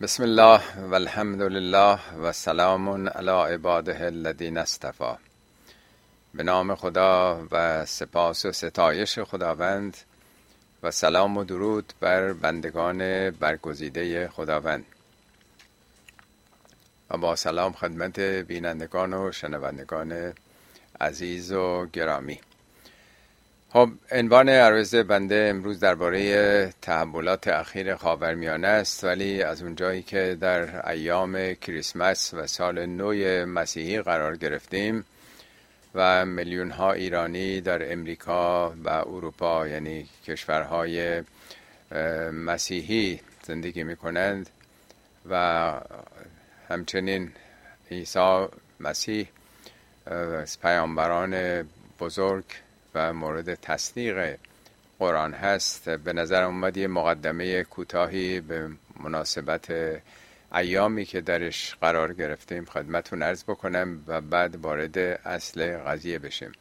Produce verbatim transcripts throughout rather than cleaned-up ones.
بسم الله و الحمد لله و سلام علی عباده الذین اصطفی. به نام خدا و سپاس و ستایش خداوند و سلام و درود بر بندگان برگزیده خداوند و با سلام خدمت بینندگان و شنوندگان عزیز و گرامی. خب عنوان عرض بنده امروز درباره تحولات اخیر خاورمیانه است، ولی از اونجایی که در ایام کریسمس و سال نو مسیحی قرار گرفتیم و میلیون ها ایرانی در امریکا و اروپا، یعنی کشورهای مسیحی زندگی می کنند و همچنین عیسی مسیح از پیامبران بزرگ و مورد تصدیق قرآن هست، به نظر اومد یه مقدمه کوتاهی به مناسبت ایامی که درش قرار گرفتیم خدمتتون عرض بکنم و بعد وارد اصل قضیه بشیم.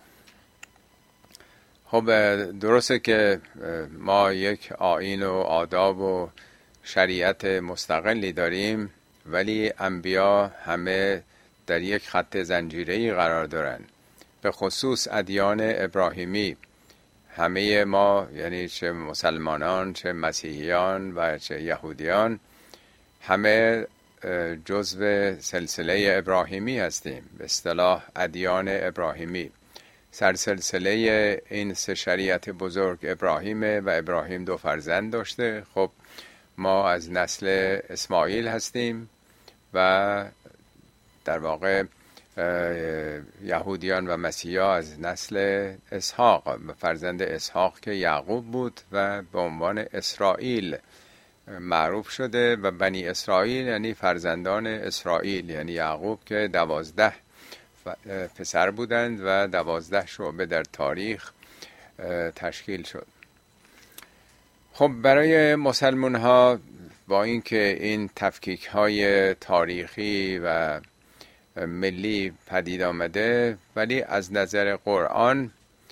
خب درسته که ما یک آیین و آداب و شریعت مستقلی داریم، ولی انبیا همه در یک خط زنجیره‌ای قرار دارن. به خصوص ادیان ابراهیمی همه ما، یعنی چه مسلمانان چه مسیحیان و چه یهودیان، همه جزو سلسله ابراهیمی هستیم، به اصطلاح ادیان ابراهیمی. سرسلسله این سه شریعت بزرگ ابراهیمه و ابراهیم دو فرزند داشته. خب ما از نسل اسماعیل هستیم و در واقع یهودیان و مسیحا از نسل اسحاق، فرزند اسحاق که یعقوب بود و به عنوان اسرائیل معروف شده و بنی اسرائیل یعنی فرزندان اسرائیل، یعنی یعقوب که دوازده پسر بودند و دوازده شعبه در تاریخ تشکیل شد. خب برای مسلمان ها با اینکه این تفکیک های تاریخی و ملی پدید آمده، ولی از نظر قرآن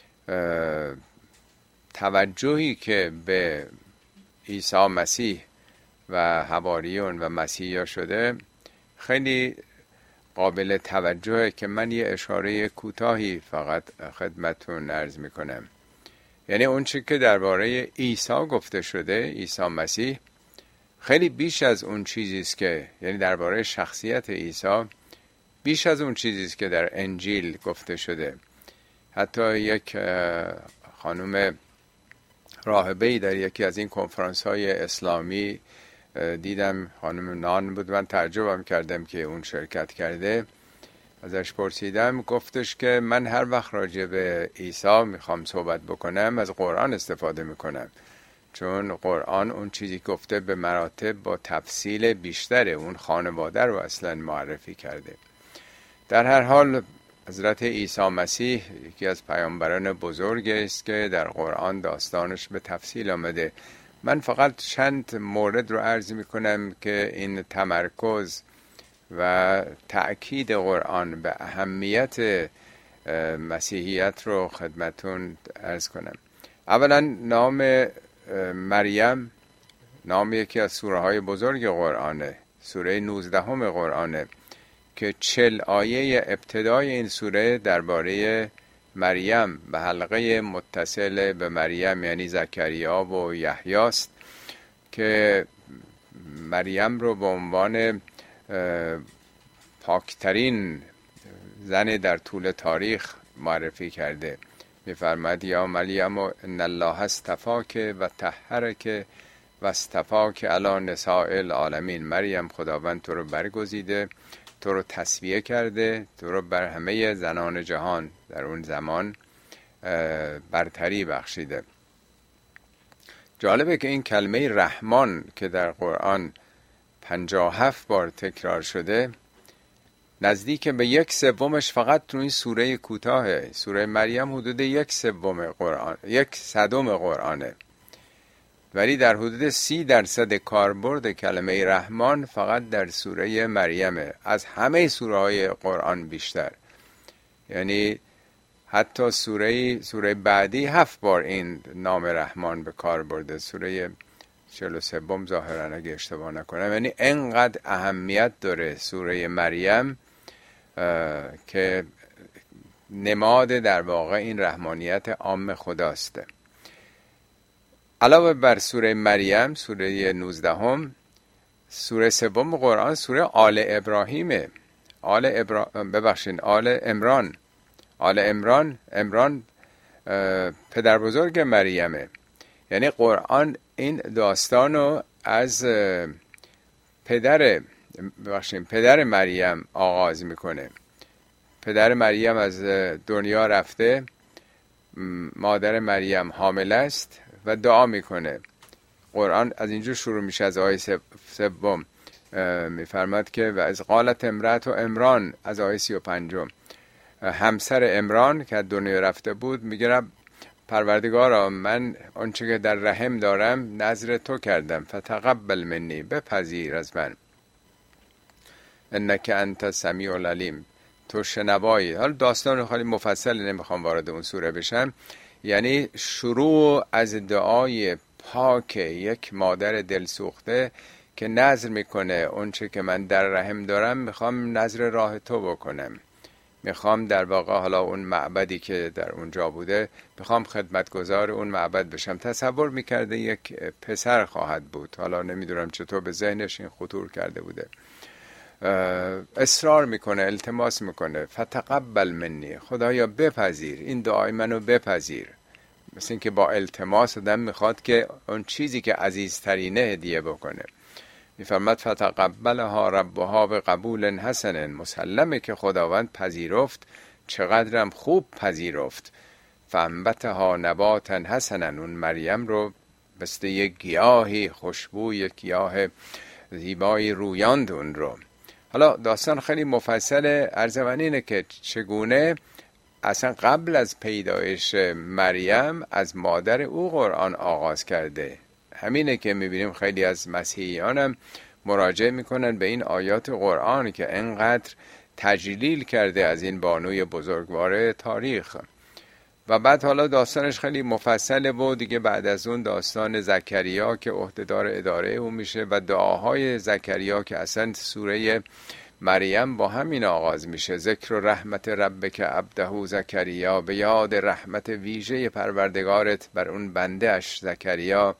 توجهی که به عیسی مسیح و حواریون و مسیحا شده خیلی قابل توجهه که من یه اشاره کوتاهی فقط خدمتتون عرض میکنم. یعنی اون چیزی که درباره عیسی گفته شده، عیسی مسیح، خیلی بیش از اون چیزی است که، یعنی درباره شخصیت عیسی بیش از اون چیزی است که در انجیل گفته شده. حتی یک خانم راهبه‌ای در یکی از این کنفرانس های اسلامی دیدم، خانم نان بود، من تعجبم کردم که اون شرکت کرده. ازش پرسیدم، گفتش که من هر وقت راجع به عیسی میخوام صحبت بکنم از قرآن استفاده میکنم، چون قرآن اون چیزی گفته به مراتب با تفصیل بیشتره، اون خانواده رو اصلا معرفی کرده. در هر حال حضرت عیسی مسیح یکی از پیامبران بزرگ است که در قرآن داستانش به تفصیل آمده. من فقط چند مورد رو عرض می کنم که این تمرکز و تأکید قرآن به اهمیت مسیحیت رو خدمتون عرض کنم. اولا نام مریم نام یکی از سوره های بزرگ قرآنه، سوره نوزدهم قرآنه که چل آیه ابتدای این سوره درباره مریم و حلقه متصل به مریم یعنی زکریا و یحیی است که مریم رو به عنوان پاکترین زن در طول تاریخ معرفی کرده. می‌فرماید یا مریم ان الله اصطفاک و طهرک و اصطفاک علی نساء العالمین. مریم خداوند تو رو برگزیده، تو رو تصفیه کرده، تو رو بر همه زنان جهان در اون زمان برتری بخشیده. جالبه که این کلمه رحمان که در قرآن پنجاه و هفت بار تکرار شده، نزدیک به یک سومش فقط تو این سوره کوتاهه. سوره مریم حدود یک سوم قرآن، یک صدم قرآنه، ولی در حدود سی درصد کاربرد کلمه رحمان فقط در سوره مریمه، از همه سوره های قرآن بیشتر. یعنی حتی سوره سوره بعدی هفت بار این نام رحمان به کار برده. سوره چهل و سوم ظاهرا اگه اشتباه نکنم. یعنی انقدر اهمیت داره سوره مریم که نماد در واقع این رحمانیت عام خداست. علاوه بر سوره مریم، سوره نوزدهم، سوره سوم قرآن سوره آل ابراهیمه. آل ابرا... ببخشین آل عمران. آل عمران، عمران پدر بزرگ مریمه. یعنی قرآن این داستانو از پدر ببخشین پدر مریم آغاز میکنه. پدر مریم از دنیا رفته، مادر مریم حامل است و دعا میکنه. قرآن از اینجور شروع میشه، از آیه سوم میفرماد که و از قالت امرأة و عمران، از آیه سی و پنجم همسر عمران که از دنیا رفته بود میگه پروردگارا من آنچه که در رحم دارم نذر تو کردم، فتقبل منی، بپذیر از من، انک انت سمیع العلیم، تو شنوایی. حالا داستان خیلی مفصل نمیخوام وارد اون سوره بشم. یعنی شروع از دعای پاک یک مادر دلسوخته که نذر میکنه اونچه که من در رحم دارم میخوام نذر راه تو بکنم، میخوام در واقع حالا اون معبدی که در اونجا بوده میخوام خدمتگزار اون معبد بشم. تصور میکرده یک پسر خواهد بود، حالا نمیدونم چطور به ذهنش این خطور کرده بوده. اصرار میکنه، التماس میکنه، فتقبل منی، خدایا بپذیر این دعای منو بپذیر. مثل این که با التماس آدم میخواد که اون چیزی که عزیزترینه هدیه بکنه. میفرماد فتقبلها ربها بقبول حسن، مسلمه که خداوند پذیرفت، چقدرم خوب پذیرفت. فانبتها نباتا حسنا، اون مریم رو مثل یک گیاهی خوشبو، یک گیاه زیبایی رویاند اون رو. حالا داستان خیلی مفصل. عرض من اینه که چگونه اصلا قبل از پیدایش مریم از مادر او قرآن آغاز کرده. همینه که میبینیم خیلی از مسیحیان هم مراجعه میکنن به این آیات قرآن که انقدر تجلیل کرده از این بانوی بزرگوار تاریخ. و بعد حالا داستانش خیلی مفصله و دیگه بعد از اون داستان زکریا که عهدهدار اداره او میشه و دعاهای زکریا که اصلا سوره مریم با همین آغاز میشه. ذکر و رحمت ربک عبده زکریا، به یاد رحمت ویژه پروردگارت بر اون بنده اش زکریا.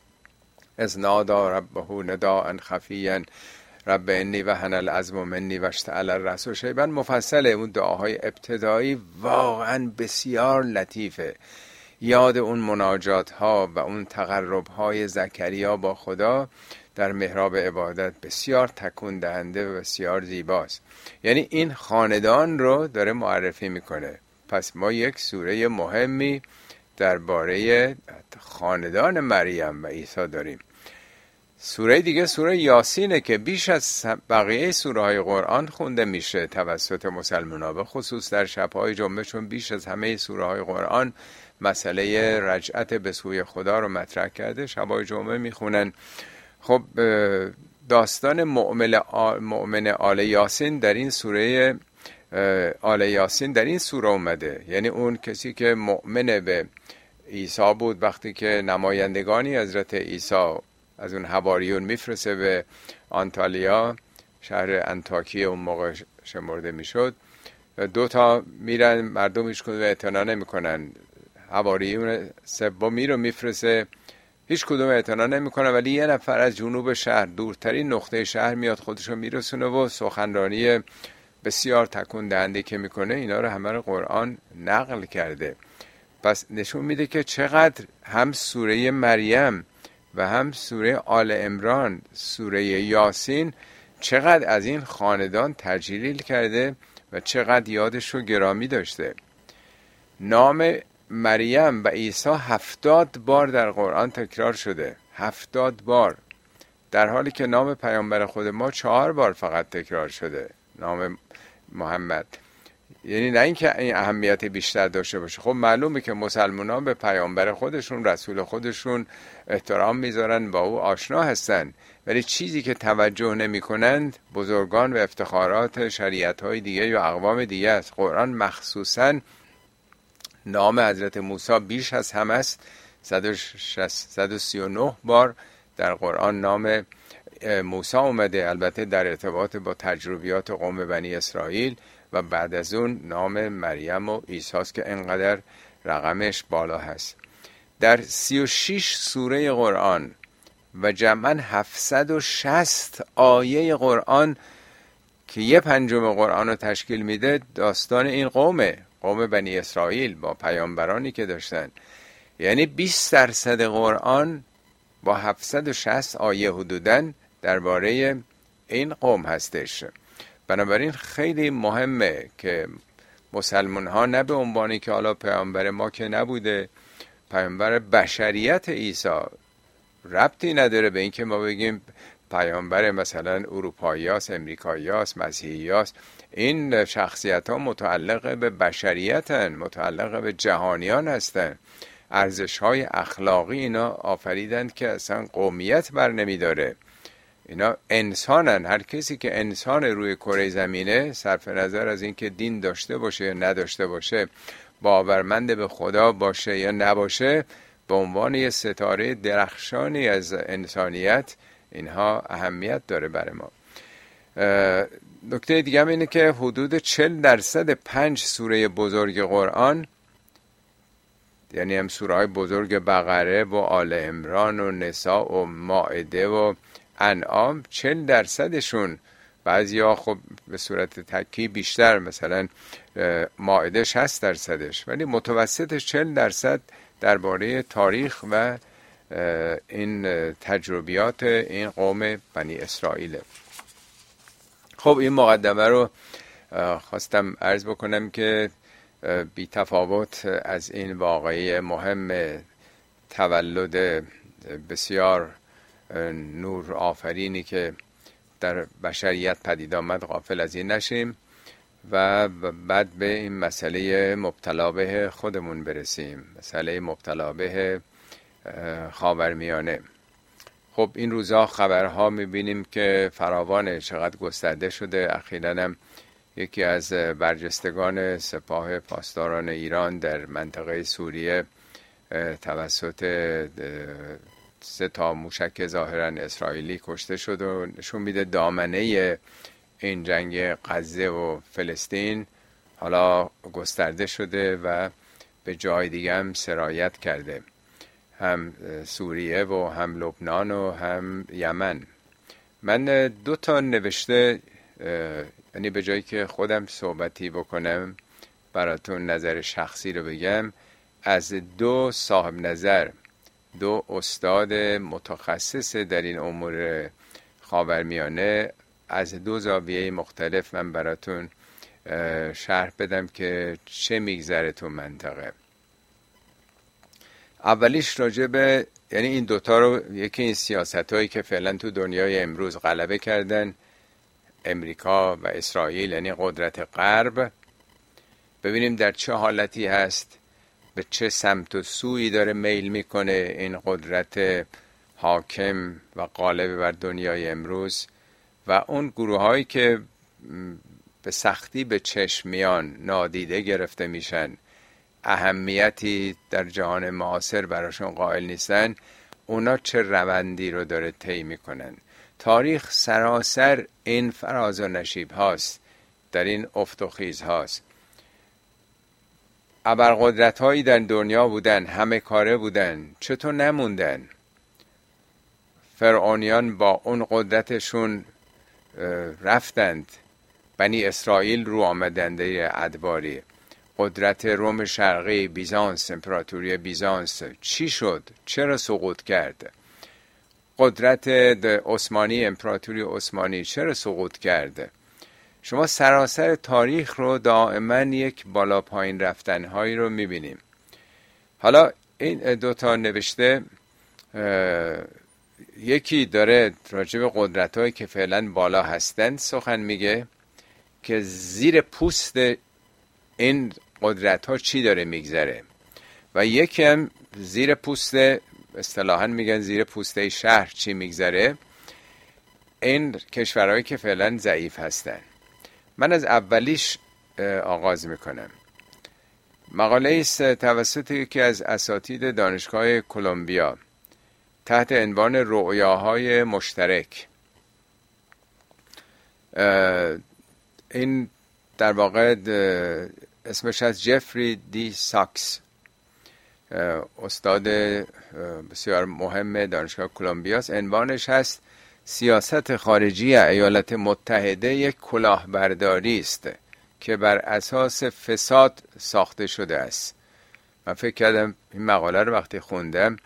از نادا ربه نداء خفیا رب انی وهن العظم منی واشتعل الرأس شیبا. مفصله. اون دعاهای ابتدایی واقعا بسیار لطیفه. یاد اون مناجات ها و اون تقرب های زکریا با خدا در محراب عبادت بسیار تکون دهنده و بسیار زیباست. یعنی این خاندان رو داره معرفی میکنه. پس ما یک سوره مهمی درباره خاندان مریم و عیسی داریم. سوره دیگه سوره یاسینه که بیش از بقیه سوره های قرآن خونده میشه توسط مسلمان‌ها، به خصوص در شب‌های جمعه، چون بیش از همه سوره های قرآن مسئله رجعت به سوی خدا رو مطرح کرده. شب‌های جمعه میخونن. خب داستان مؤمن مؤمن آل یاسین در این سوره آل یاسین در این سوره اومده. یعنی اون کسی که مؤمن به عیسی بود، وقتی که نمایندگانی حضرت عیسی از اون حواریون میفرسته به آنتالیا، شهر انطاکیه اون موقع شمرده میشد، دو تا میرن، مردم هیچ کدوم اعتنا نمیکنن. حواریون سومی رو میفرسته، هیچ کدوم اعتنا نمیکنن، ولی یه نفر از جنوب شهر، دورترین نقطه شهر، میاد خودشو میرسونه و سخنرانی بسیار تکون دهنده که میکنه. اینا رو همه رو قرآن نقل کرده. پس نشون میده که چقدر هم سوره مریم و هم سوره آل عمران، سوره یاسین، چقدر از این خاندان تجلیل کرده و چقدر یادش رو گرامی داشته. نام مریم و عیسی هفتاد بار در قرآن تکرار شده. هفتاد بار. در حالی که نام پیامبر خود ما چهار بار فقط تکرار شده، نام محمد. یعنی نه اینکه این اهمیت بیشتر داشته باشه. خب معلومه که مسلمانان به پیامبر خودشون، رسول خودشون احترام میذارن، با او آشنا هستن، ولی چیزی که توجه نمی کنند بزرگان و افتخارات شریعت های دیگه یا اقوام دیگه است. قرآن مخصوصا نام حضرت موسی بیش از همه است. صد و سی و نه بار در قرآن نام موسی اومده، البته در ارتباط با تجربیات قوم بنی اسرائیل، و بعد از اون نام مریم و عیسی است که انقدر رقمش بالا هست. در سی و شش سوره قرآن و جمعاً هفتصد و شصت آیه قرآن که یه پنجم قرآن رو تشکیل میده داستان این قومه، قوم بنی اسرائیل با پیامبرانی که داشتن. یعنی بیست درصد قرآن با هفتصد و شصت آیه حدوداً درباره این قوم هستش. بنابراین خیلی مهمه که مسلمان ها نه به عنوانی که حالا پیامبر ما که نبوده، پیامبر بشریت عیسی، ربطی نداره به این که ما بگیم پیامبر مثلا اروپایی هست، امریکایی هست، مسیحی هست. این شخصیت ها متعلق به بشریت هستن، متعلق به جهانیان هستن. ارزش های اخلاقی اینا آفریدند که اصلا قومیت بر نمی داره. اینا انسانن. هر کسی که انسان روی کره زمینه، صرف نظر از اینکه دین داشته باشه یا نداشته باشه، باورمند به خدا باشه یا نباشه، به عنوان یه ستاره درخشانی از انسانیت اینها اهمیت داره برای ما. نکته دیگه هم اینه که حدود چهل درصد پنج سوره بزرگ قرآن، یعنی هم سوره های بزرگ بقره و آل عمران و نساء و مائده و انعام، چهل درصدشون، بعضیا خب به صورت تکی بیشتر، مثلا مائده شصت درصدش، ولی متوسطش چهل درصد درباره تاریخ و این تجربیات این قوم بنی اسرائیل. خب این مقدمه رو خواستم عرض بکنم که بی تفاوت از این واقعه مهم تولد بسیار نور آفرینی که در بشریت پدید آمد غافل از این نشیم و بعد به این مسئله مبتلا به خودمون برسیم، مسئله مبتلا به خاورمیانه. خب این روزا خبرها میبینیم که فراوانه، چقدر گسترده شده. اخیراً هم یکی از برجستگان سپاه پاسداران ایران در منطقه سوریه توسط سه تا موشک ظاهراً اسرائیلی کشته شد و نشون میده دامنه این جنگ غزه و فلسطین حالا گسترده شده و به جای دیگه هم سرایت کرده، هم سوریه و هم لبنان و هم یمن. من دو تا نوشته، یعنی به جایی که خودم صحبتی بکنم براتون نظر شخصی رو بگم، از دو صاحب نظر، دو استاد متخصص در این امور خاورمیانه، از دو زاویه مختلف من براتون شرح بدم که چه میگذره تو منطقه. اولیش راجع به، یعنی این دوتا رو، یکی این سیاست هایی که فعلا تو دنیای امروز غلبه کردن، امریکا و اسرائیل، یعنی قدرت غرب، ببینیم در چه حالتی هست، به چه سمت و سویی داره میل میکنه این قدرت حاکم و غالب بر دنیای امروز، و اون گروه هایی که به سختی به چشم میان، نادیده گرفته میشن، اهمیتی در جهان معاصر براشون قائل نیستن، اونا چه روندی رو داره طی میکنن. تاریخ سراسر این فراز و نشیب هاست، در این افت و خیز هاست. ابرقدرت هایی در دنیا بودن، همه کاره بودن، چطور نموندن؟ فرعونیان با اون قدرتشون رفتند، بنی اسرائیل رو آمدنده ادواری. قدرت روم شرقی، بیزانس، امپراتوری بیزانس چی شد؟ چرا سقوط کرد؟ قدرت عثمانی، امپراتوری عثمانی چرا سقوط کرد؟ شما سراسر تاریخ رو دائما یک بالا پایین رفتن هایی رو میبینیم. حالا این دوتا نوشته، یکی داره راجع به قدرت هایی که فعلا بالا هستند سخن میگه که زیر پوست این قدرت ها چی داره میگذره، و یکی هم زیر پوست، اصطلاحاً میگن زیر پوسته شهر چی میگذره، این کشورهایی که فعلا ضعیف هستن. من از اولیش آغاز میکنم. مقاله است توسط یکی از اساتید دانشگاه کلمبیا تحت عنوان رؤیاهای مشترک. این در واقع اسمش از جفری دی ساکس، استاد بسیار مهم دانشگاه کلمبیاست. عنوانش هست سیاست خارجی ایالات متحده یک کلاهبرداری است که بر اساس فساد ساخته شده است. من فکر کردم این مقاله رو وقتی خوندم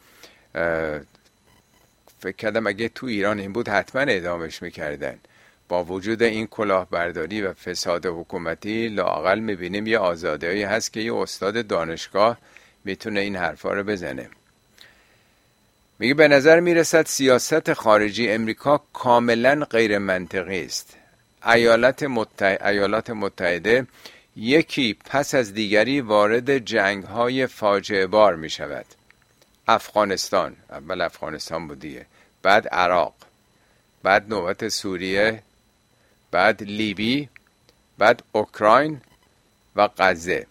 فکر کردم اگه تو ایران این بود حتما اعدامش میکردن. با وجود این کلاهبرداری و فساد حکومتی لااقل میبینیم یه آزادیایی هست که یه استاد دانشگاه میتونه این حرفا رو بزنه. میگه به نظر میرسد سیاست خارجی امریکا کاملا غیر منطقی است. ایالات متحده, ایالات متحده یکی پس از دیگری وارد جنگ‌های فاجعه بار میشود. افغانستان، اول افغانستان بود دیگه، بعد عراق، بعد نوبت سوریه، بعد لیبی، بعد اوکراین و غزه.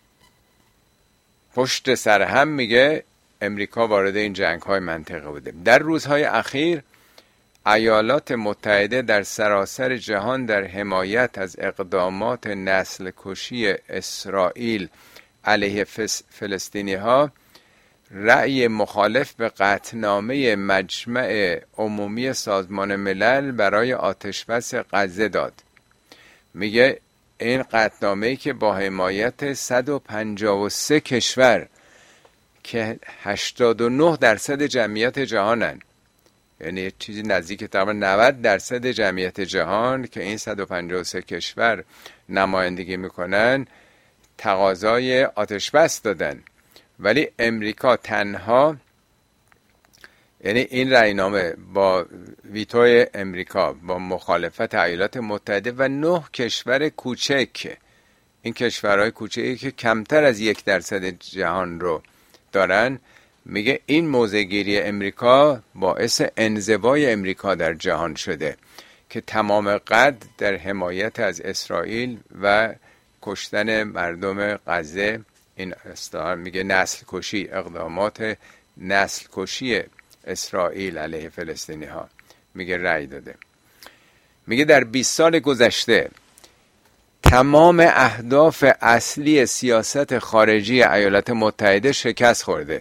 پشت سر هم میگه امریکا وارد این جنگ‌های منطقه بوده. در روزهای اخیر ایالات متحده در سراسر جهان در حمایت از اقدامات نسل کشی اسرائیل علیه فلسطینی ها رأی مخالف به قطعنامه مجمع عمومی سازمان ملل برای آتشبس غزه داد. میگه این قطعنامه‌ای که با حمایت صد و پنجاه و سه کشور که هشتاد و نه درصد جمعیت جهانن، یعنی چیزی نزدیک تقریبا نود درصد جمعیت جهان که این صد و پنجاه و سه کشور نمایندگی میکنن، تقاضای آتشبس دادن. ولی امریکا تنها، یعنی این رأینامه با ویتوی امریکا با مخالفت ایالات متحده و نه کشور کوچک، این کشورهای کوچکی که کمتر از یک درصد جهان رو دارن، میگه این موضع‌گیری امریکا باعث انزوای امریکا در جهان شده که تمام قد در حمایت از اسرائیل و کشتن مردم غزه، این استعار میگه نسل کشی، اقدامات نسل کشی اسرائیل علیه فلسطینی ها، میگه رأی داده. میگه در بیست سال گذشته تمام اهداف اصلی سیاست خارجی ایالات متحده شکست خورده.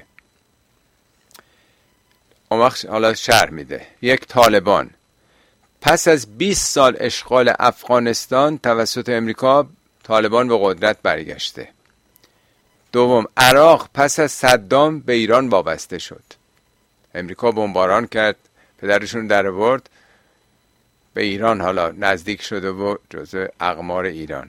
اون وقت حالا شرح میده. یک، طالبان پس از بیست سال اشغال افغانستان توسط امریکا، طالبان به قدرت برگشته. دوم، عراق پس از صدام به ایران وابسته شد. امریکا بمباران کرد، پدرشون در آورد، به ایران حالا نزدیک شده و جزء اقمار ایران.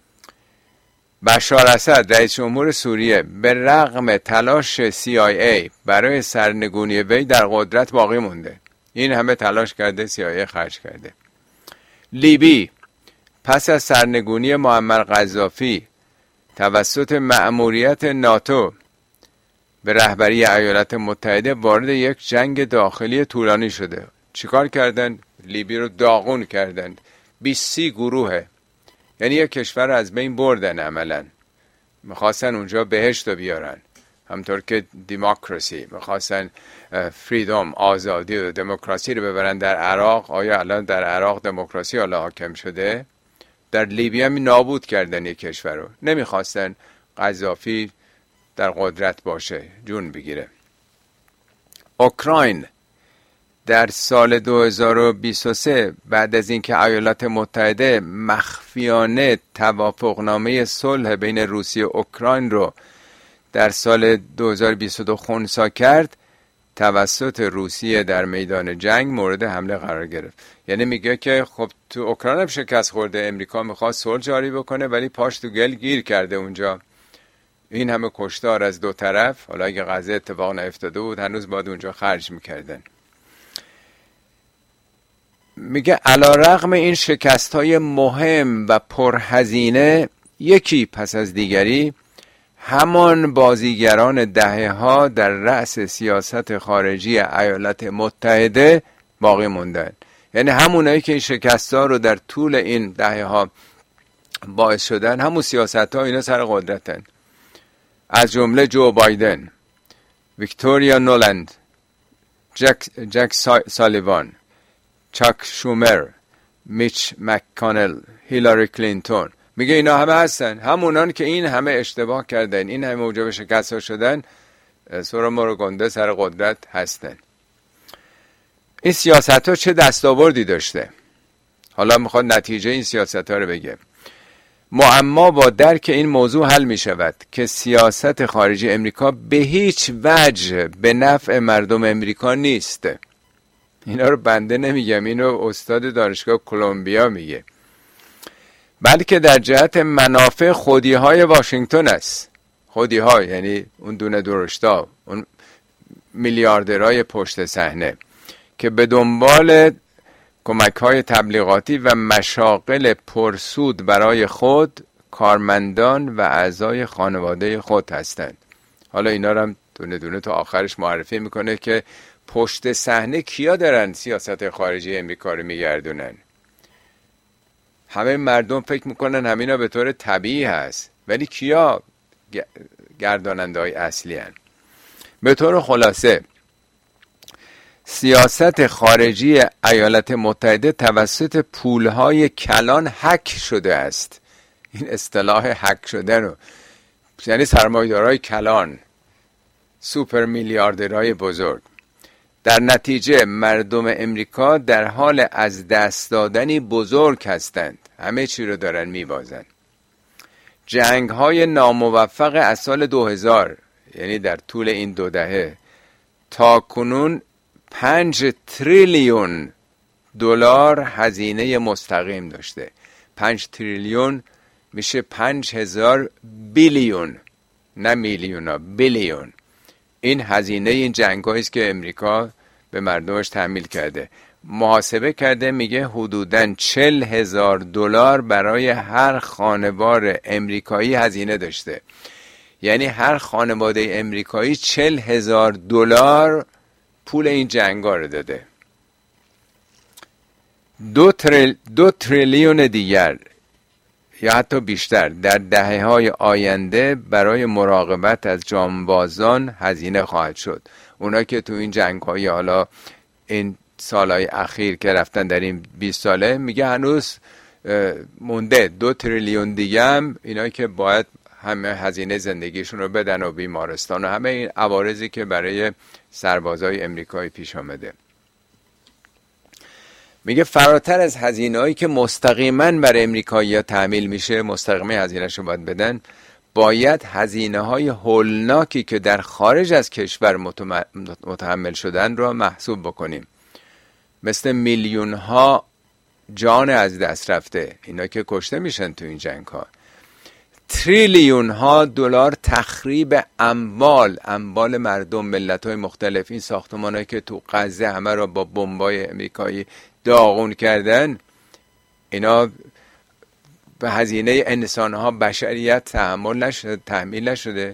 بشار اسد رئیس جمهور سوریه به رغم تلاش سی آی ای برای سرنگونی وی در قدرت باقی مونده. این همه تلاش کرده، سی آی ای خرج کرده. لیبی پس از سرنگونی معمر قذافی توسط مأموریت ناتو به رهبری ایالات متحده وارد یک جنگ داخلی طولانی شده. چیکار کردن؟ لیبی رو داغون کردن. بیست گروهه، یعنی یک کشور از بین بردن. عملا میخواستن اونجا بهشت رو بیارن، همطور که دموکراسی میخواستن، فریدم، آزادی و دموکراسی رو ببرن در عراق. آیا الان در عراق دموکراسی حالا حاکم شده؟ در لیبی هم نابود کردن یک کشور رو. نمیخواستن قذافی در قدرت باشه، جون بگیره. اوکراین در سال دو هزار و بیست و سه بعد از اینکه ایالات متحده مخفیانه توافقنامه صلح بین روسیه و اوکراین رو در سال دو هزار و بیست و دو خنثی کرد، توسط روسیه در میدان جنگ مورد حمله قرار گرفت. یعنی میگه که خب تو اوکراین هم شکست خورده، امریکا میخواد صلح جاری بکنه ولی پاش تو گل گیر کرده اونجا. این همه کشتار از دو طرف، حالا اگه غزه اتفاق نیفتاده بود هنوز باید اونجا خرج میکردن. میگه علیرغم این شکست‌های مهم و پرهزینه، یکی پس از دیگری همان بازیگران دهه‌ها در رأس سیاست خارجی ایالات متحده باقی موندن. یعنی همونایی که این شکست‌ها رو در طول این دهه‌ها باعث شدن، همون سیاست‌ها اینا سر قدرتن. از جمله جو بایدن، ویکتوریا نولند، جک, جک سالیوان، چاک شومر، میچ مککانل، هیلاری کلینتون. میگه اینا همه هستن، همونان که این همه اشتباه کردن، این همه موجب شکست ها شدن، سورا مورو گنده سر قدرت هستن. این سیاست ها چه دستاوردی داشته؟ حالا میخواد نتیجه این سیاست ها رو بگه. معما با درک این موضوع حل می شود که سیاست خارجی امریکا به هیچ وجه به نفع مردم امریکا نیست. اینا رو بنده نمیگم، اینو استاد دانشگاه کلمبیا میگه، بلکه در جهت منافع خودی های واشنگتن است. خودی ها یعنی اون دونه درشتا، اون میلیاردرهای پشت صحنه که به دنبال کمک های تبلیغاتی و مشاغل پرسود برای خود، کارمندان و اعضای خانواده خود هستند. حالا اینا رو هم دونه دونه تا آخرش معرفی میکنه که پشت صحنه کیا دارن سیاست خارجی امریکا رو میگردونن. همه مردم فکر میکنن همینا به طور طبیعی هست، ولی کیا گرداننده های اصلی هن؟ به طور خلاصه سیاست خارجی ایالات متحده توسط پولهای کلان هک شده است. این اصطلاح هک شده رو یعنی سرمایه‌دارای کلان، سوپر میلیاردرهای بزرگ. در نتیجه مردم امریکا در حال از دست دادنی بزرگ هستند، همه چی رو دارن میبازن. جنگ های ناموفق از سال دو هزار، یعنی در طول این دو دهه تا کنون پنج تریلیون دلار هزینه مستقیم داشته. پنج تریلیون میشه پنج هزار بیلیون، نه میلیون، بیلیون. این هزینه این جنگ‌هایی است که امریکا به مردمش تحمیل کرده. محاسبه کرده میگه حدوداً چل هزار دلار برای هر خانوار امریکایی هزینه داشته. یعنی هر خانواده امریکایی چل هزار دلار پول این جنگا رو داده. دو, تریل، دو تریلیون دیگر یا حتی بیشتر در دهه‌های آینده برای مراقبت از جانبازان هزینه خواهد شد. اونا که تو این جنگ‌های حالا این سالهای اخیر که رفتن در این بیست ساله، میگه هنوز مونده دو تریلیون دیگه هم اینا که باید همه هزینه زندگیشون رو بدن و بیمارستان و همه این عوارضی که برای سربازای امریکایی پیش آمده. میگه فراتر از هزینه‌ای که مستقیما بر امریکایی‌ها تحمیل میشه، مستقیما هزینه‌اش رو باید بدن، باید هزینه‌های هولناکی که در خارج از کشور متحمل شدن رو محسوب بکنیم. مثل میلیون ها جان از دست رفته، اینا که کشته میشن تو این جنگ ها. تریلیون ها دلار تخریب اموال، اموال مردم، ملت های مختلف. این ساختمان هایی که تو غزه همه رو با بمبای امریکایی داغون کردن، اینا به هزینه انسان ها، بشریت تحمل نشده، تحمیل نشده.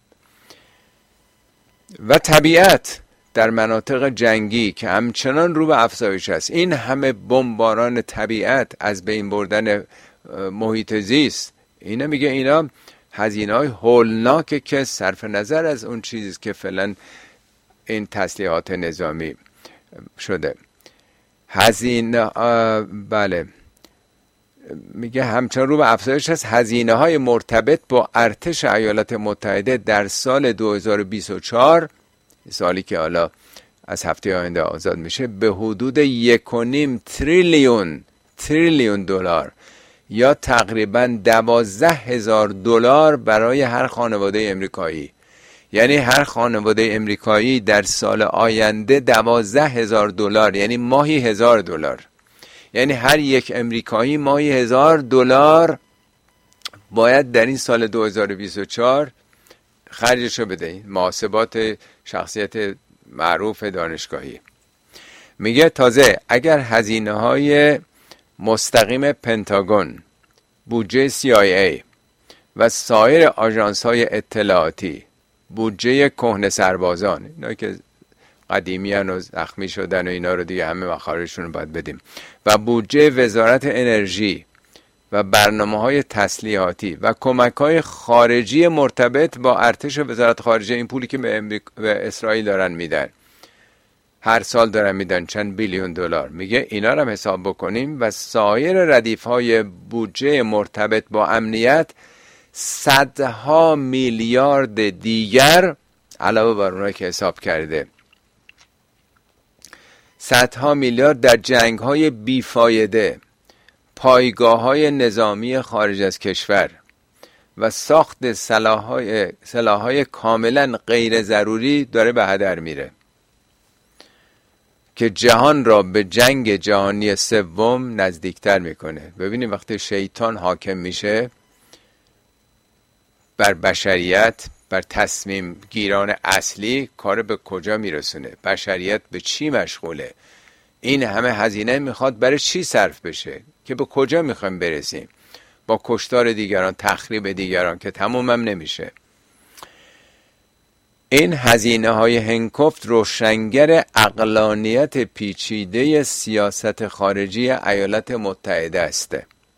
و طبیعت در مناطق جنگی که همچنان رو به افزایش است، این همه بمباران طبیعت، از بین بردن محیط زیست، اینا میگه اینا هزینه‌های هولناکه که صرف نظر از اون چیزی که فعلا این تسلیحات نظامی شده. هزینه بله میگه همچنان رو به افزایش هست. هزینه های مرتبط با ارتش ایالات متحده در سال دو هزار و بیست و چهار، سالی که حالا از هفته آینده آزاد میشه، به حدود یک و نیم تریلیون تریلیون دلار یا تقریبا دوازده هزار دلار برای هر خانواده امریکایی. یعنی هر خانواده امریکایی در سال آینده دوازده هزار دلار، یعنی ماهی هزار دلار، یعنی هر یک امریکایی ماهی هزار دلار باید در این سال دو هزار و بیست و چهار خرجشو بده. محاسبات شخصیت معروف دانشگاهی. میگه تازه اگر هزینه های مستقیم پنتاگون، بودجه سی آی ای و سایر آژانس های اطلاعاتی، بودجه کهنه سربازان، اینا که قدیمی هن و زخمی شدن و اینا رو دیگه همه مخارجشون رو باید بدیم، و بودجه وزارت انرژی و برنامه های تسلیحاتی و کمک های خارجی مرتبط با ارتش و وزارت خارجه، این پولی که به, امریک... به اسرائیل دارن میدن، هر سال دارن میدن چند بیلیون دلار. میگه اینا رو هم حساب بکنیم و سایر ردیف‌های بودجه مرتبط با امنیت صدها میلیارد دیگر علاوه بر اونایی که حساب کرده، صدها میلیارد در جنگ‌های بیفایده، پایگاه‌های نظامی خارج از کشور و ساخت سلاح‌های سلاح‌های کاملا غیر ضروری داره به هدر میره که جهان را به جنگ جهانی سوم نزدیکتر میکنه. ببینید وقتی شیطان حاکم میشه بر بشریت، بر تصمیم گیران اصلی، کار به کجا میرسونه؟ بشریت به چی مشغوله؟ این همه هزینه میخواد برای چی صرف بشه؟ که به کجا میخوایم برسیم؟ با کشتار دیگران، تخریب دیگران که تمومم نمیشه. این هزینه های هنگفت روشنگر عقلانیت پیچیده سیاست خارجی ایالات متحده است.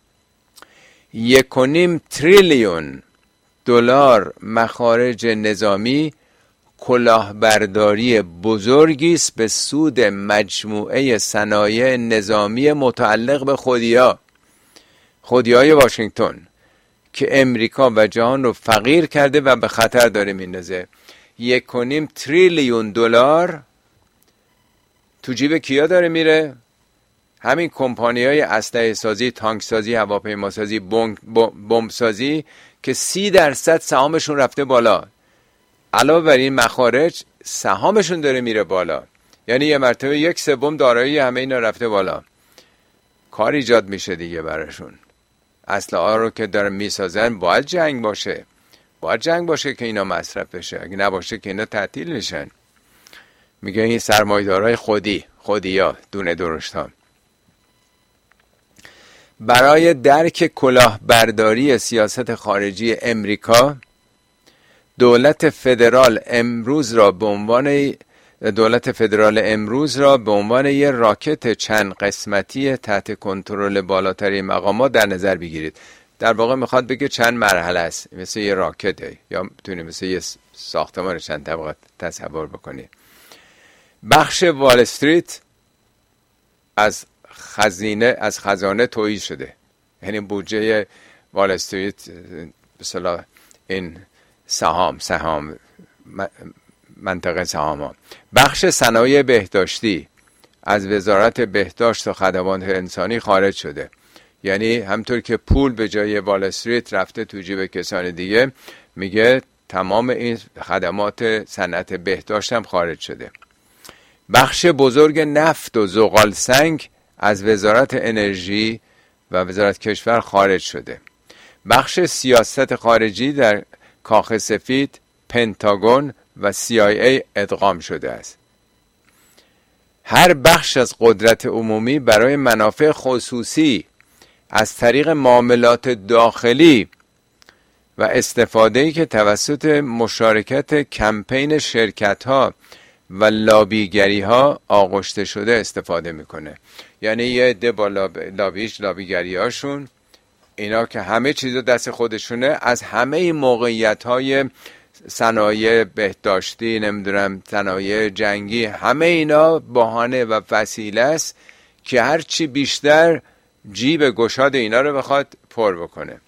یک و نیم تریلیون دلار مخارج نظامی کلاهبرداری بزرگی است به سود مجموعه صنایع نظامی متعلق به خودیا خودیای واشنگتن که امریکا و جهان رو فقیر کرده و به خطر داره میندازه. یک و نیم تریلیون دلار تو جیب کیا داره میره؟ همین کمپانی‌های اسلحه سازی، تانک سازی، هواپیما سازی، بمب سازی که سی درصد سهامشون رفته بالا. علاوه بر این مخارج سهامشون داره میره بالا، یعنی یه مرتبه یک سوم دارایی همه اینا رفته بالا. کار ایجاد میشه دیگه براشون. اسلحه رو که دارن میسازن باید جنگ باشه، باید جنگ باشه که اینا مصرف بشه، اگه نباشه که اینا تعطیل میشن. میگه این سرمایه‌دارای خودی خودیا دونه درشت ها. برای درک کلاهبرداری سیاست خارجی امریکا، دولت فدرال امروز را به عنوان دولت فدرال امروز را به عنوان یک راکت چند قسمتی تحت کنترل بالاترین مقامات در نظر بگیرید. در واقع میخواد بگه چند مرحله است، مثل یه راکته یا میتونید مثل یه ساختمان چند طبقه تصور بکنید. بخش وال استریت از خزینه از خزانه تویی شده، یعنی بودجه وال استریت به اصطلاح این سهام سهام منطقه سهام ها. بخش صنایع بهداشتی از وزارت بهداشت و خدمات انسانی خارج شده، یعنی همطور که پول به جای وال استریت رفته تو جیب کسان دیگه، میگه تمام این خدمات صنعت بهداشت هم خارج شده. بخش بزرگ نفت و زغال سنگ از وزارت انرژی و وزارت کشور خارج شده. بخش سیاست خارجی در کاخ سفید، پنتاگون و سی آی ای ادغام شده است. هر بخش از قدرت عمومی برای منافع خصوصی از طریق معاملات داخلی و استفاده‌ای که توسط مشارکت کمپین شرکت‌ها و لابیگری‌ها آغشته شده استفاده میکنه. یعنی یه عده با لاب... لابیش لابیگری‌هاشون، اینا که همه چیزو دست خودشونه، از همه این موقعیت‌های صنایع بهداشتی، نمیدونم صنایع جنگی، همه اینا بهانه و وسیله است که هرچی بیشتر جیب گشاد اینا رو بخواد پر بکنه.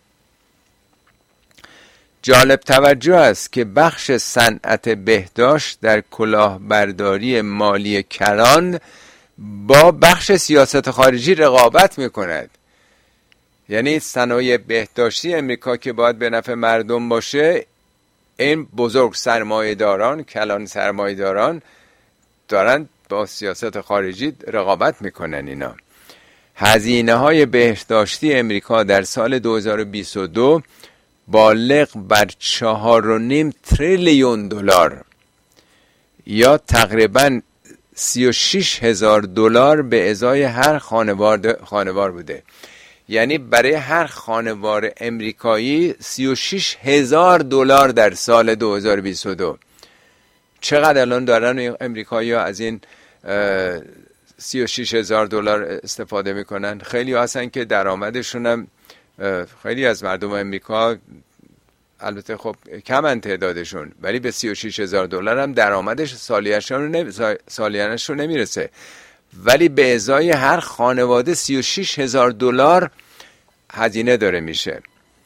جالب توجه است که بخش صنعت بهداشت در کلاهبرداری مالی کلان با بخش سیاست خارجی رقابت میکند. یعنی صنایع بهداشتی امریکا که باید به نفع مردم باشه، این بزرگ سرمایه‌داران، کلان سرمایه‌داران دارن با سیاست خارجی رقابت میکنن. اینا هزینه های بهداشتی امریکا در سال دو هزار و بیست و دو بالغ بر چهار و نیم تریلیون دلار یا تقریباً سی و شش هزار دلار به ازای هر خانوار خانوار بوده. یعنی برای هر خانوار امریکایی سی و شش هزار دلار در سال دو هزار و بیست و دو. چقدر الان دارن امریکایی ها از این سی و شش هزار دلار استفاده میکنن؟ خیلی هستن که درآمدشون هم، خیلی از مردم امریکا البته خب کمن تعدادشون، ولی به سی و شش هزار دلار هم درآمدش سالیانشون نمی... سالیانش رو نمیرسه، ولی به ازای هر خانواده سی و شش هزار دلار هزینه داره میشه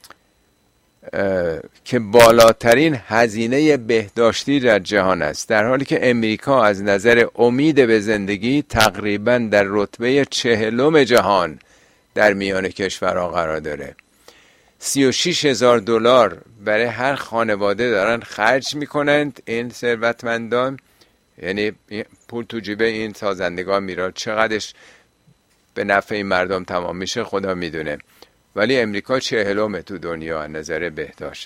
که بالاترین هزینه بهداشتی در جهان است، در حالی که امریکا از نظر امید به زندگی تقریبا در رتبه چهلم جهان در میان کشورها قرار داره. سی و شش هزار دلار برای هر خانواده دارن خرج میکنند این ثروتمندان، یعنی پول تو جیب این سازندگان میره، چقدرش به نفع این مردم تمام میشه خدا میدونه، ولی امریکا چهلمه تو دنیا از نظر بهداشت.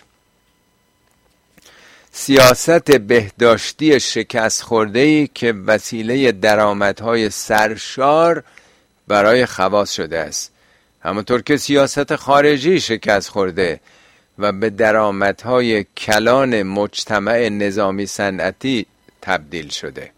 سیاست بهداشتی شکست خورده‌ای که وسیله درآمدهای سرشار برای خواص شده است، همونطور که سیاست خارجی شکست خورده و به درآمدهای کلان مجتمع نظامی صنعتی تبدیل شده.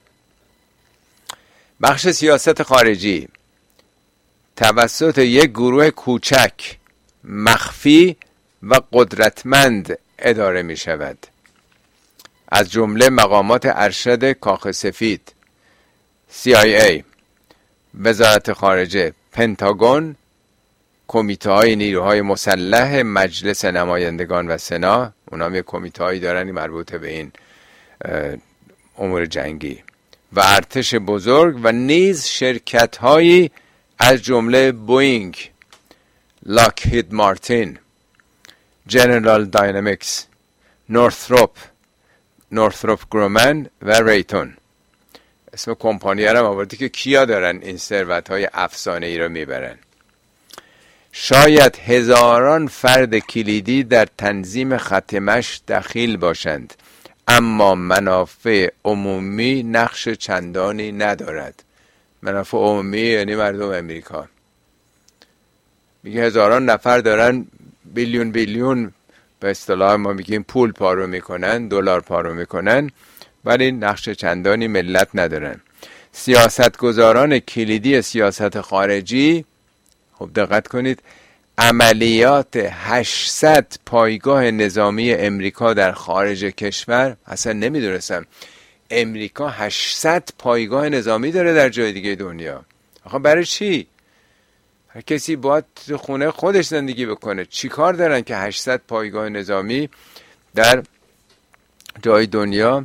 بخش سیاست خارجی توسط یک گروه کوچک، مخفی و قدرتمند اداره می شود، از جمله مقامات ارشد کاخ سفید، سی آی ای، وزارت خارجه، پنتاگون، کمیته های نیروهای مسلح، مجلس نمایندگان و سنا، اونا هم یک کمیته هایی دارن مربوط به این امور جنگی، و ارتش بزرگ و نیز شرکت هایی از جمله بوئینگ، لاکهید مارتین، جنرال داینامیکس، نورثروپ، نورثروپ گرومن و ریتون. اسم کمپانی هم آوردی که کیا دارن این ثروت های افسانه ای رو میبرن. شاید هزاران فرد کلیدی در تنظیم خط مشی دخیل باشند، اما منافع عمومی نقش چندانی ندارد. منافع عمومی یعنی مردم امریکا. میگه هزاران نفر دارن بیلیون بیلیون به اصطلاح ما میگیم پول پارو میکنن، دلار پارو میکنن، ولی نقش چندانی ملت ندارن. سیاستگزاران کلیدی سیاست خارجی، خب دقت کنید، عملیات هشتصد پایگاه نظامی امریکا در خارج کشور، اصلا نمیدونستم امریکا هشتصد پایگاه نظامی داره در جای دیگه دنیا. آخه برای چی؟ هر کسی باید خونه خودش زندگی بکنه. چی کار دارن که هشتصد پایگاه نظامی در جای دنیا؟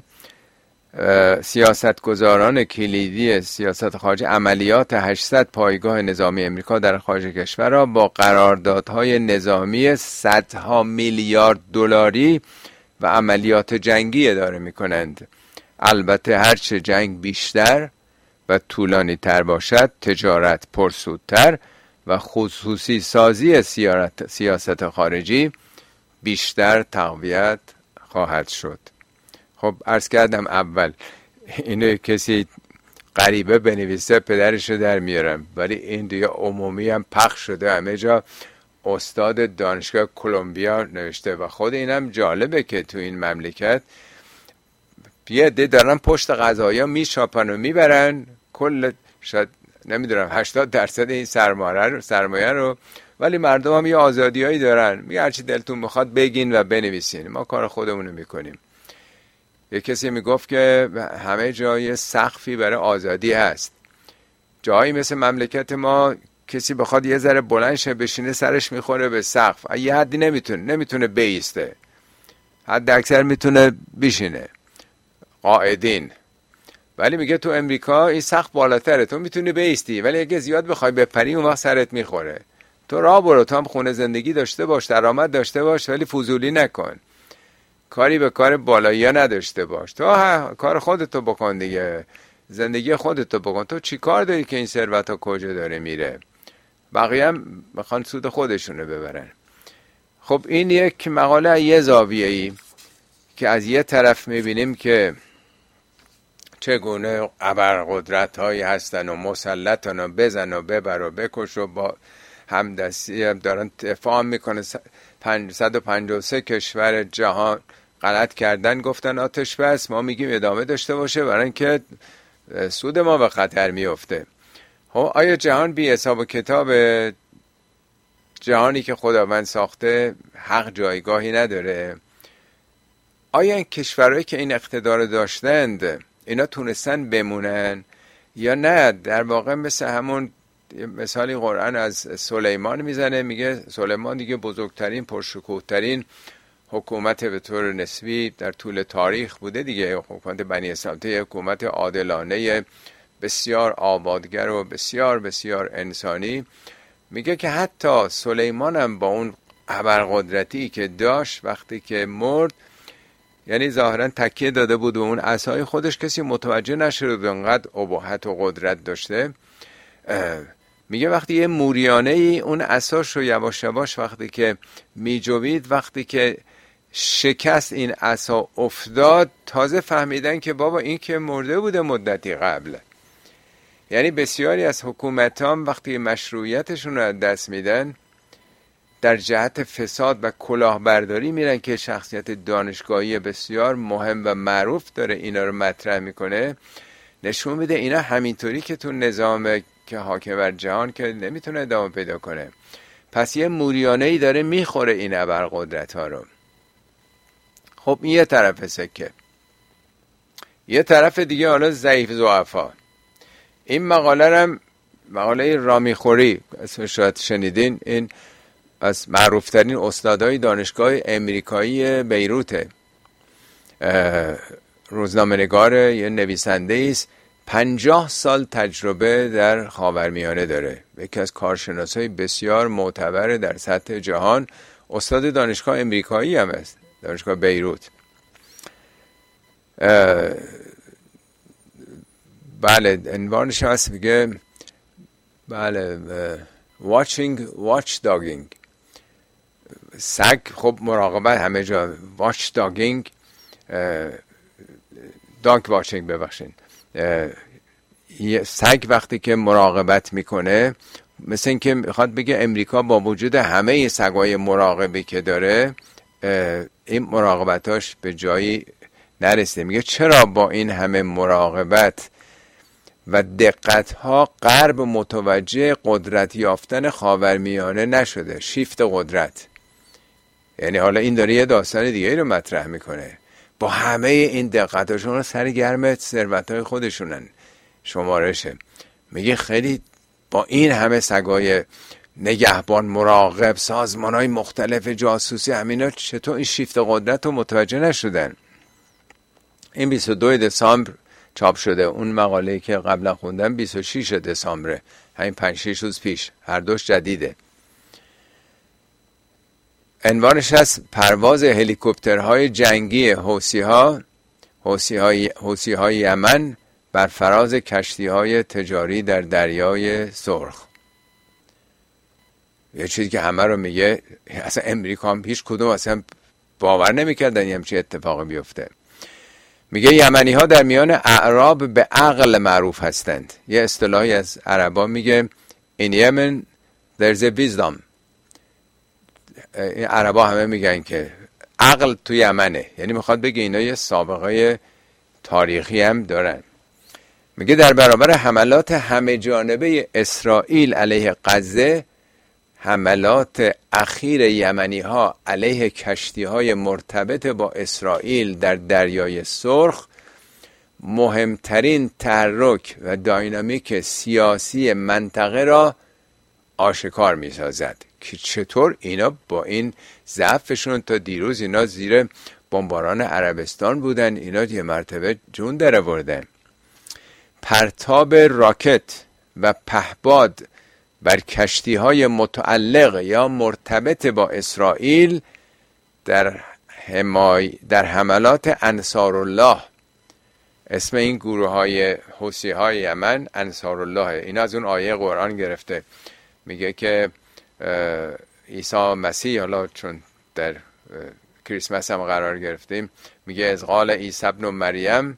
سیاستگزاران کلیدی سیاست خارجی عملیات هشتصد پایگاه نظامی امریکا در خارج کشور را با قراردادهای نظامی صدها میلیارد دلاری و عملیات جنگی اداره می کنند. البته هرچه جنگ بیشتر و طولانی تر باشد، تجارت پرسودتر و خصوصی سازی سیاست خارجی بیشتر تقویت خواهد شد. خب عرض کردم اول اینو کسی غریبه بنویسه پدرشو در میارم، ولی این دیگه عمومی هم پخش شده همه جا. استاد دانشگاه کلمبیا نوشته و خود اینم جالبه که تو این مملکت یه عده دارن پشت قضایا میشاپن و میبرن کل شاید نمیدونم هشتاد درصد این سرمایه رو سرمایه رو، ولی مردم هم یه آزادیایی دارن، میگه هرچی دلتون بخواد بگین و بنویسین، ما کار خودمونو میکنیم. یه کسی میگفت که همه جای سقفی برای آزادی هست. جایی مثل مملکت ما کسی بخواد یه ذره بلند شه بشینه سرش میخوره به سقف، یه حدی نمیتونه نمیتونه بیسته، حد اکثر میتونه بشینه قاعدین. ولی میگه تو امریکا این سقف بالاتره، تو میتونی بیستی، ولی اگه زیاد بخوای بپری اون وقت سرت میخوره. تو راه برو، تو هم خونه زندگی داشته باش، درآمد داشته باش، ولی فضولی نکن، کاری به کار بالایی نداشته باش، تو ها کار خودتو بکن دیگه، زندگی خودتو بکن. تو چی کار داری که این ثروت ها کجا داره میره؟ بقیه هم بخوان سود خودشونو ببرن. خب این یک مقاله یه زاویه‌ای که از یه طرف میبینیم که چگونه ابرقدرت هایی هستن و مسلطن و بزن و ببر و بکش و با همدستی هم دارن دفاع میکنه. صد و پنجاه و سه کشور جهان غلط کردن، گفتن آتش بس، ما میگیم ادامه داشته باشه برای اینکه سود ما به خطر میفته. خب آیا جهان بی حساب و کتاب؟ جهانی که خداوند ساخته حق جایگاهی نداره؟ آیا این کشورهایی که این اقتدار داشتند اینا تونستن بمونن یا نه؟ در واقع مثل همون مثالی قرآن از سلیمان میزنه، میگه سلیمان دیگه بزرگترین پرشکوهترین حکومت به طور نسبی در طول تاریخ بوده دیگه. حکومت بنی اسرائیل حکومت عادلانه، بسیار آبادگر و بسیار بسیار انسانی. میگه که حتی سلیمان هم با اون ابرقدرتی که داشت وقتی که مرد، یعنی ظاهرا تکیه داده بود و اون عصای خودش، کسی متوجه نشده بود انقدر ابهت و قدرت داشته. میگه وقتی یه موریانه ای اون عصاش رو یواش یواش وقتی که میجوید، وقتی که شکست این عصا افتاد، تازه فهمیدن که بابا این که مرده بوده مدتی قبل. یعنی بسیاری از حکومتان وقتی مشروعیتشون رو از دست میدن، در جهت فساد و کلاهبرداری میرن که شخصیت دانشگاهی بسیار مهم و معروف داره اینا رو مطرح میکنه، نشون میده اینا همینطوری که تو نظام که حاکم بر جهان که نمیتونه ادامه پیدا کنه. پس یه موریانه ای داره میخوره این ابرقدرت ها رو. خب این یه طرف سکه. یه طرف دیگه حالا ضعیف ضعفا. این مقاله هم مقاله رامی خوری اسمش شاید شنیدین، این از معروفترین استادای دانشگاه امریکایی بیروته، روزنامه‌نگار، یه نویسنده است، پنجاه سال تجربه در خاورمیانه داره، یکی از کارشناسای بسیار معتبر در سطح جهان، استاد دانشگاه امریکایی هم است، دانشگاه بیروت. بله عنوانش هست، میگه بله watching watchdogging، سگ خب مراقبت همه جا، watchdogging dog watching ببخشین، سگ وقتی که مراقبت میکنه مثل این که میخواد بگه امریکا با وجود همه سگای مراقبی که داره این مراقبتاش به جایی نرسیده. میگه چرا با این همه مراقبت و دقت ها غرب متوجه قدرت یافتن خاورمیانه نشده، شیفت قدرت. یعنی حالا این داره یه داستان دیگه رو مطرح میکنه، با همه این دقتاشون رو سر گرم ثروت‌های خودشونن شمارشه. میگه خیلی با این همه سگای نگهبان، مراقب، سازمان‌های مختلف جاسوسی، همینا چطور این شیفت قدرت رو متوجه نشدن؟ این بیست و دو دسامبر چاپ شده. اون مقاله‌ای که قبلا خوندم بیست و شش دسامبر، همین پنج شش روز پیش، هر دوش جدیده. عنوانش هست پرواز هلیکوپترهای جنگی حوثی‌ها حوثی‌های حوثی‌های یمن بر فراز کشتی‌های تجاری در دریای سرخ. یه چیزی که همه رو میگه، اصلا امریکا هم هیچ کدوم اصلا باور نمی‌کردن یه همچین اتفاقی بیفته. میگه یمنی ها در میان اعراب به عقل معروف هستند. یه اصطلاحی از عربا میگه in Yemen there's a wisdom. این عربا همه میگن که عقل تو یمنه، یعنی میخواد بگه اینا یه سابقه تاریخی هم دارن. میگه در برابر حملات همه جانبه اسرائیل علیه غزه، حملات اخیر یمنی ها علیه کشتی های مرتبط با اسرائیل در دریای سرخ مهمترین تحرک و داینامیک سیاسی منطقه را آشکار می سازد که چطور اینا با این ضعفشون، تا دیروز اینا زیر بمباران عربستان بودن، اینا یه مرتبه جون در آوردن. پرتاب راکت و پهباد بر کشتی های متعلق یا مرتبط با اسرائیل در حمای در حملات انصارالله، اسم این گروه های حوثی های یمن انصارالله، این از اون آیه قرآن گرفته. میگه که عیسی مسیح، حالا چون در کریسمس هم قرار گرفتیم، میگه از قال عیسی ابن مریم،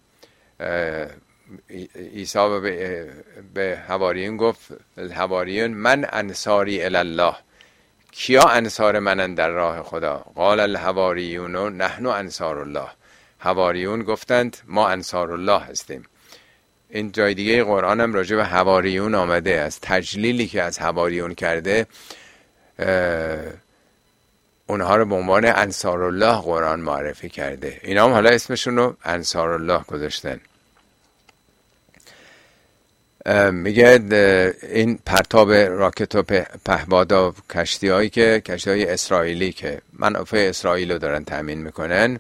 عیسی به, به حواریون گفت حواریون من انصاری الله، کیا انصار منن در راه خدا؟ قال الحواریون نحن انصار الله، حواریون گفتند ما انصار الله هستیم. این جای دیگه قرآن هم راجع به حواریون آمده، از تجلیلی که از حواریون کرده اونها رو به عنوان انصارالله قرآن معرفی کرده. اینا هم حالا اسمشون رو انصارالله گذاشتن. میگه این پرتاب راکت و پهبادا کشتی هایی که کشتی های اسرائیلی که منافع اسرائیل رو دارن تأمین میکنن،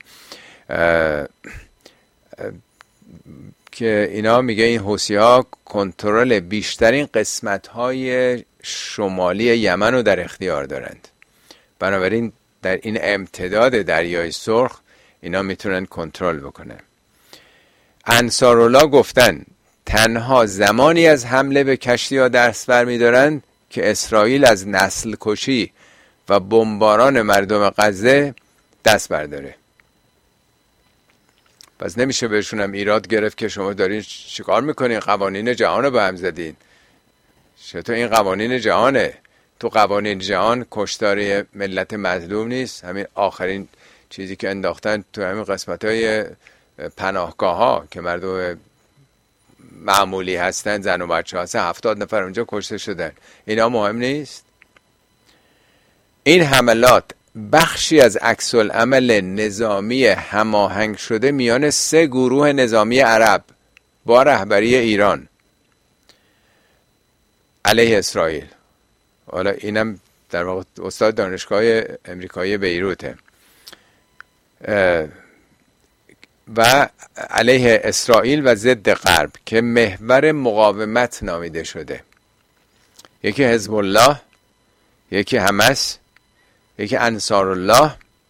که اینا میگه این حوثی ها کنترل بیشترین قسمت های شمالی یمن رو در اختیار دارند. بنابراین در این امتداد دریای سرخ اینا میتونن کنترل بکنن. انصارالله گفتن تنها زمانی از حمله به کشتی ها دست برمی‌دارند که اسرائیل از نسل کشی و بمباران مردم غزه دست برداره. پس نمیشه بهشون هم ایراد گرفت که شما دارین چیکار میکنین، قوانین جهان رو به هم زدین. چطور این قوانین جهانه؟ تو قوانین جهان کشتار ملت مظلوم نیست. همین آخرین چیزی که انداختن تو همین قسمت های پناهگاه ها که مردم معمولی هستن، زن و بچه هستن، هفتاد نفر اونجا کشته شدن. اینا مهم نیست؟ این حملات بخشی از عکس العمل نظامی هماهنگ شده میان سه گروه نظامی عرب با رهبری ایران علیه اسرائیل. حالا اینم در واقع استاد دانشگاه امریکایی بیروته و علیه اسرائیل و ضد غرب که محور مقاومت نامیده شده. یکی حزب الله، یکی حماس، یکی انصارالله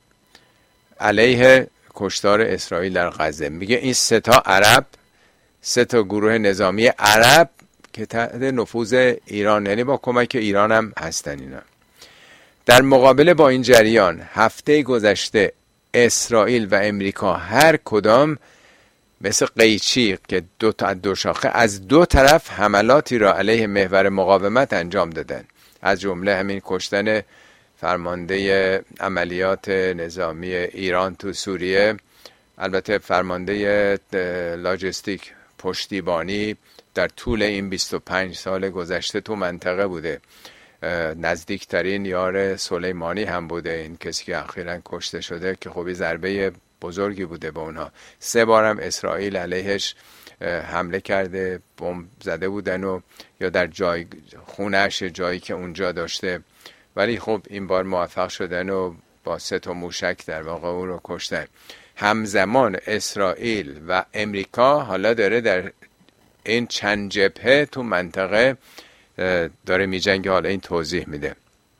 علیه کشتار اسرائیل در غزه. میگه این سه تا عرب، سه تا گروه نظامی عرب که تحت نفوذ ایران، یعنی با کمک ایران هم هستن اینا. در مقابله با این جریان هفته گذشته اسرائیل و امریکا هر کدام مثل قیچی که دو تا دو شاخه از دو طرف حملاتی را علیه محور مقاومت انجام دادن، از جمله همین کشتن فرمانده عملیات نظامی ایران تو سوریه، البته فرمانده لاجستیک پشتیبانی در طول این بیست و پنج سال گذشته تو منطقه بوده، نزدیکترین یار سلیمانی هم بوده، این کسی که اخیراً کشته شده که خب ضربه بزرگی بوده به اونها. سه بارم اسرائیل علیهش حمله کرده، بمب زده بودن و یا در جای خونهش جایی که اونجا داشته، ولی خب این بار موفق شدن و با سه تا موشک در واقع اون رو کشتن. همزمان اسرائیل و امریکا حالا داره در این چند جبهه تو منطقه داره می جنگه. حالا این توضیح میده،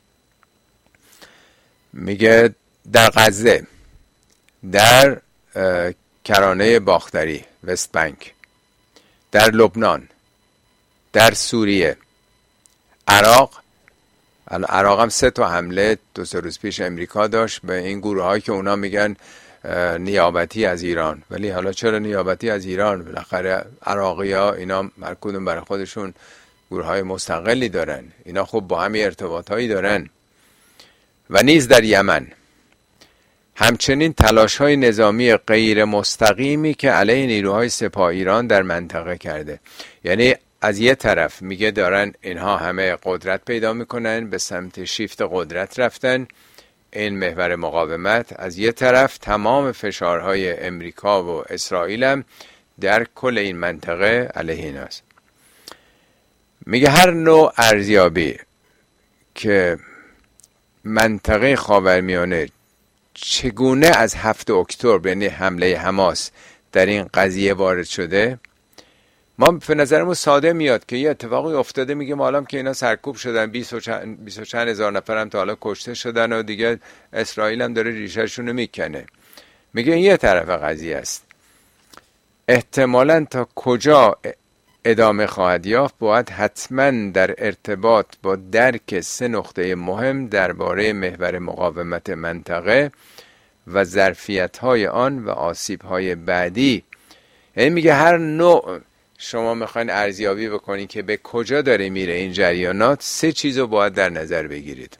میگه در غزه، در کرانه باختری وست بانک، در لبنان، در سوریه، عراق. عراق هم سه تا حمله دو سه روز پیش امریکا داشت به این گروه هایی که اونا میگن نیابتی از ایران. ولی حالا چرا نیابتی از ایران؟ بالاخره عراقی ها اینا هر کدوم برای خودشون گروه های مستقلی دارن، اینا خب با همی ارتباط هایی دارن. و نیز در یمن همچنین تلاش های نظامی غیر مستقیمی که علیه نیروهای سپاه ایران در منطقه کرده. یعنی از یه طرف میگه دارن اینها همه قدرت پیدا میکنن، به سمت شیفت قدرت رفتن این محور مقاومت، از یه طرف تمام فشارهای امریکا و اسرائیل هم در کل این منطقه علیه ایناست. میگه هر نوع ارزیابی که منطقه خاورمیانه چگونه از هفت اکتبر یعنی حمله حماس در این قضیه وارد شده، ما به نظرمون ساده میاد که یه اتفاقی افتاده، میگه ما الان که اینا سرکوب شدن، بیست و چند, بیست و چند هزار نفر هم تا حالا کشته شدن و دیگه اسرائیل هم داره ریشهشون رو میکنه. میگه این یه طرف قضیه است. احتمالاً تا کجا ادامه خواهد یافت باید حتما در ارتباط با درک سه نقطه مهم درباره محور مقاومت منطقه و ظرفیت‌های آن و آسیب‌های بعدی. یعنی میگه هر نوع شما میخواین ارزیابی بکنین که به کجا داره میره این جریانات، سه چیزو باید در نظر بگیرید.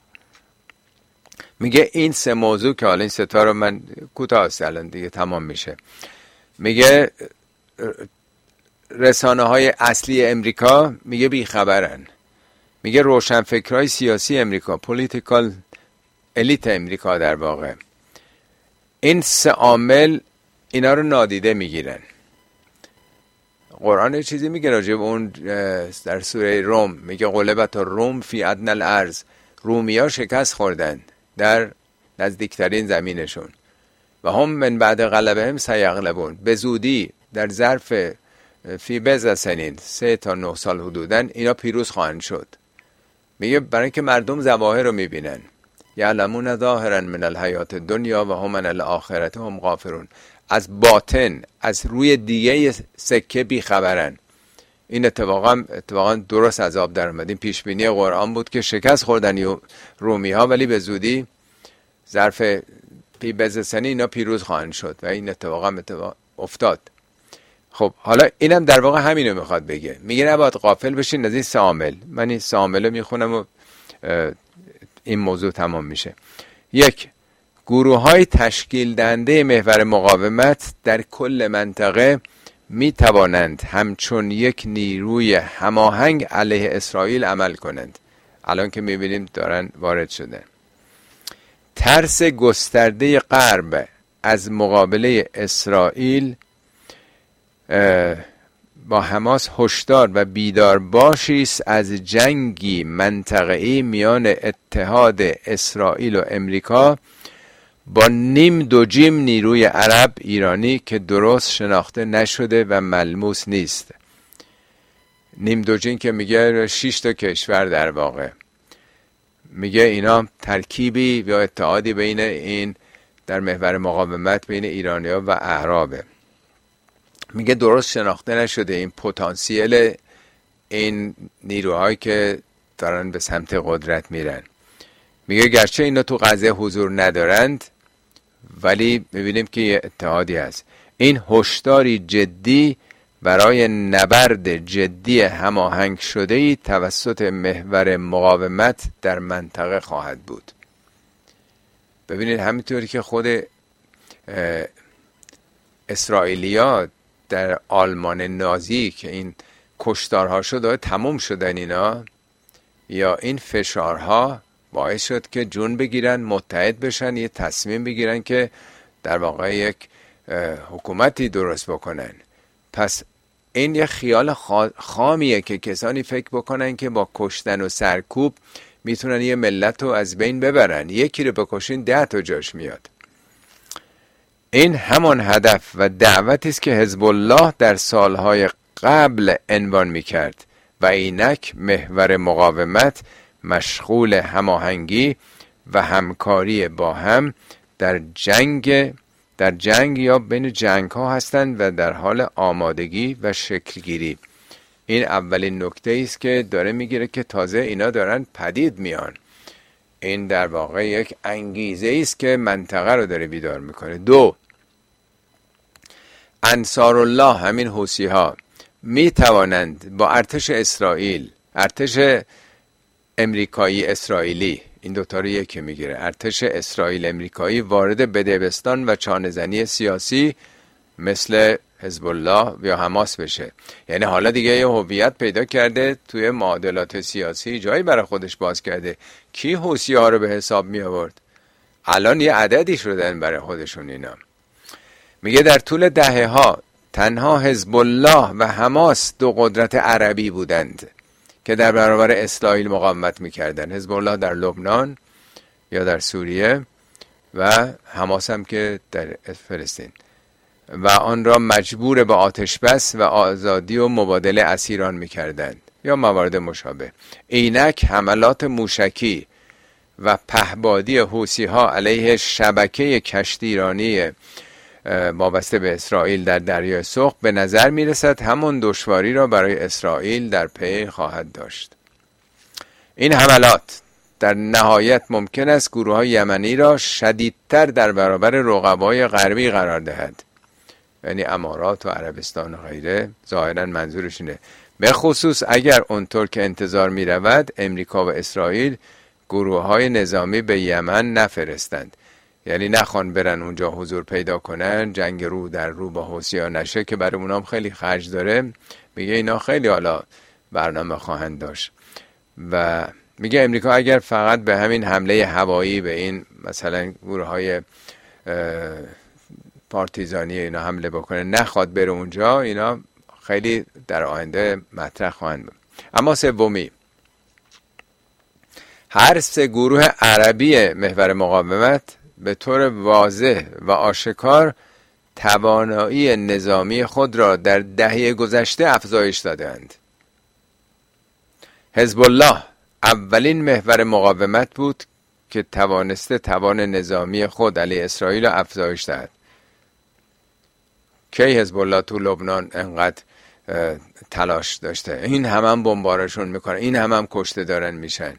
میگه این سه موضوع که حالا این سه تا رو من کوتاه است الان دیگه تمام میشه. میگه رسانه های اصلی امریکا میگه بیخبرن. میگه روشنفکرهای سیاسی امریکا، political الیت امریکا در واقع، این سه عامل اینا رو نادیده میگیرن. قرآن چیزی میگه راجع به اون در سوره روم، میگه غلبت الروم فی ادنی الارض، رومیا شکست خوردن در نزدیکترین زمینشون، و هم من بعد غلبهم سیغلبون، به زودی در ظرف فی بضع سنین، سه تا نه سال حدوداً اینا پیروز خواهند شد. میگه برای اینکه مردم ظواهر رو میبینن، یعلمون ظاهرا من الحیات الدنیا و هم من الاخرت هم غافلون، از باطن، از روی دیگه سکه بیخبرن. این اتفاقا اتفاقا درست از آب در اومد. این پیش بینی قرآن بود که شکست خوردن رومی ها، ولی به زودی ظرف پی بضع سنین اینا پیروز خواهند شد و این اتفاقا اتفاق افتاد. خب حالا اینم در واقع همینو میخواد بگه، میگه نباید غافل بشین از این سه عامل. من این سه عامل میخونم و این موضوع تمام میشه. یک، گروه های تشکیل دهنده محور مقاومت در کل منطقه می توانند همچون یک نیروی هماهنگ علیه اسرائیل عمل کنند. الان که میبینیم دارن وارد شدن. ترس گسترده غرب از مقابله اسرائیل با حماس هشدار و بیدار باشی است از جنگی منطقه‌ای میان اتحاد اسرائیل و امریکا با نیم دو جیم نیروی عرب ایرانی که درست شناخته نشده و ملموس نیست. نیم دو جیم که میگه شش تا کشور در واقع، میگه اینا ترکیبی یا اتحادی بین این در محور مقاومت بین ایرانی‌ها و اعرابه. میگه درست شناخته نشده این پتانسیل این نیروهایی که دارن به سمت قدرت میرن. میگه گرچه اینا تو غزه حضور ندارند ولی میبینیم که یه اتحادی هست. این هشداری جدی برای نبرد جدی هماهنگ شده‌ای توسط محور مقاومت در منطقه خواهد بود. ببینید همینطوری که خود اسرائیلی‌ها در آلمان نازی که این کشتارها شد تموم شدن اینا، یا این فشارها باعث شد که جون بگیرن، متحد بشن، یه تصمیم بگیرن که در واقع یک حکومتی درست بکنن. پس این یه خیال خامیه که کسانی فکر بکنن که با کشتن و سرکوب میتونن یه ملت رو از بین ببرن. یکی رو بکشین ده تا جاش میاد. این همان هدف و دعوتی است که حزب الله در سالهای قبل عنوان میکرد و اینک محور مقاومت مشغول هماهنگی و همکاری با هم در جنگ در جنگ یا بین جنگ ها هستند و در حال آمادگی و شکلگیری. این اولین نکته است که داره میگیره که تازه اینا دارن پدید میان. این در واقع یک انگیزه است که منطقه رو داره بیدار میکنه. دو، انصار الله، همین حوثی ها می توانند با ارتش اسرائیل، ارتش امریکایی اسرائیلی، این دوتا رو یکی میگیره، ارتش اسرائیل امریکایی وارد بدبستان و چانه‌زنی سیاسی مثل حزب الله یا حماس بشه. یعنی حالا دیگه یه هویت پیدا کرده، توی معادلات سیاسی جایی برای خودش باز کرده. کی حوثی ها رو به حساب می آورد؟ الان یه عددی شدن برای خودشون اینا. میگه در طول دهه ها تنها حزب الله و حماس دو قدرت عربی بودند که در برابر اسرائیل مقاومت میکردن. حزب الله در لبنان یا در سوریه و حماس هم که در فلسطین، و آن را مجبور به آتش بس و آزادی و مبادله اسیران میکردند یا موارد مشابه. اینک حملات موشکی و پهبادی حوثی ها علیه شبکه کشتی ایرانی وابسته به اسرائیل در دریای سرخ به نظر می رسد همون دشواری را برای اسرائیل در پی خواهد داشت. این حملات در نهایت ممکن است گروه های یمنی را شدیدتر در برابر رقبای غربی قرار دهد، یعنی امارات و عربستان و غیره. ظاهرا منظورش اینه، به خصوص اگر اونطور که انتظار می رود امریکا و اسرائیل گروه های نظامی به یمن نفرستند. یعنی نخوان برن اونجا حضور پیدا کنن، جنگ رو در رو با حوثی‌ها نشه که برای اونام خیلی خرج داره. میگه اینا خیلی حالا برنامه خواهند داشت و میگه امریکا اگر فقط به همین حمله هوایی به این مثلا گروه های پارتیزانی اینا حمله بکنه، نخواد بره اونجا، اینا خیلی در آینده مطرح خواهند بود. اما سومی، هر سه گروه عربی محور مقاومت به طور واضح و آشکار توانایی نظامی خود را در دهه گذشته افزایش دادند. حزب الله اولین محور مقاومت بود که توانسته توان نظامی خود علیه اسرائیل را افزایش دهد. کی حزب الله تو لبنان انقدر تلاش داشته؟ این هم هم بمبارشون میکنه، این هم هم کشته دارن میشن.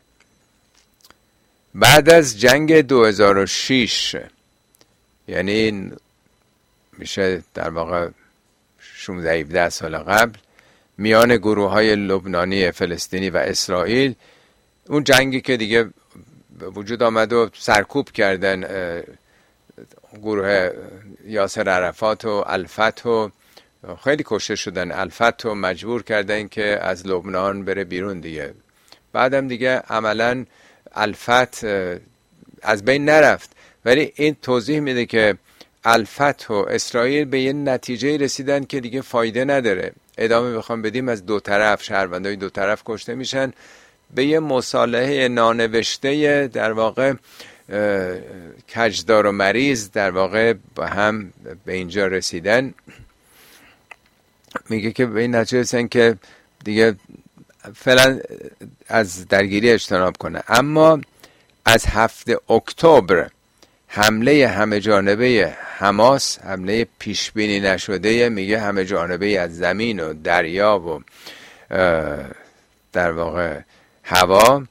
بعد از جنگ دو هزار و شش، یعنی میشه در واقع شانزده هفده سال قبل، میان گروه های لبنانی فلسطینی و اسرائیل، اون جنگی که دیگه وجود آمد و سرکوب کردن گروه یاسر عرفات و الفتح و خیلی کشته شدن. الفتح و مجبور کردن که از لبنان بره بیرون دیگه. بعدم دیگه عملا الفتح از بین نرفت. ولی این توضیح میده که الفتح و اسرائیل به یه نتیجه رسیدن که دیگه فایده نداره ادامه بخوام بدیم، از دو طرف شهروندای دو طرف کشته میشن، به یه مصالحه نانوشته در واقع کجدار و مریض در واقع با هم به اینجا رسیدن. میگه که به این نتیجه رسیدن که دیگه فعلا از درگیری اجتناب کنه. اما از هفته اکتبر حمله همه جانبه حماس، حمله پیش بینی نشده، میگه همه جانبه از زمین و دریا و در واقع هوا،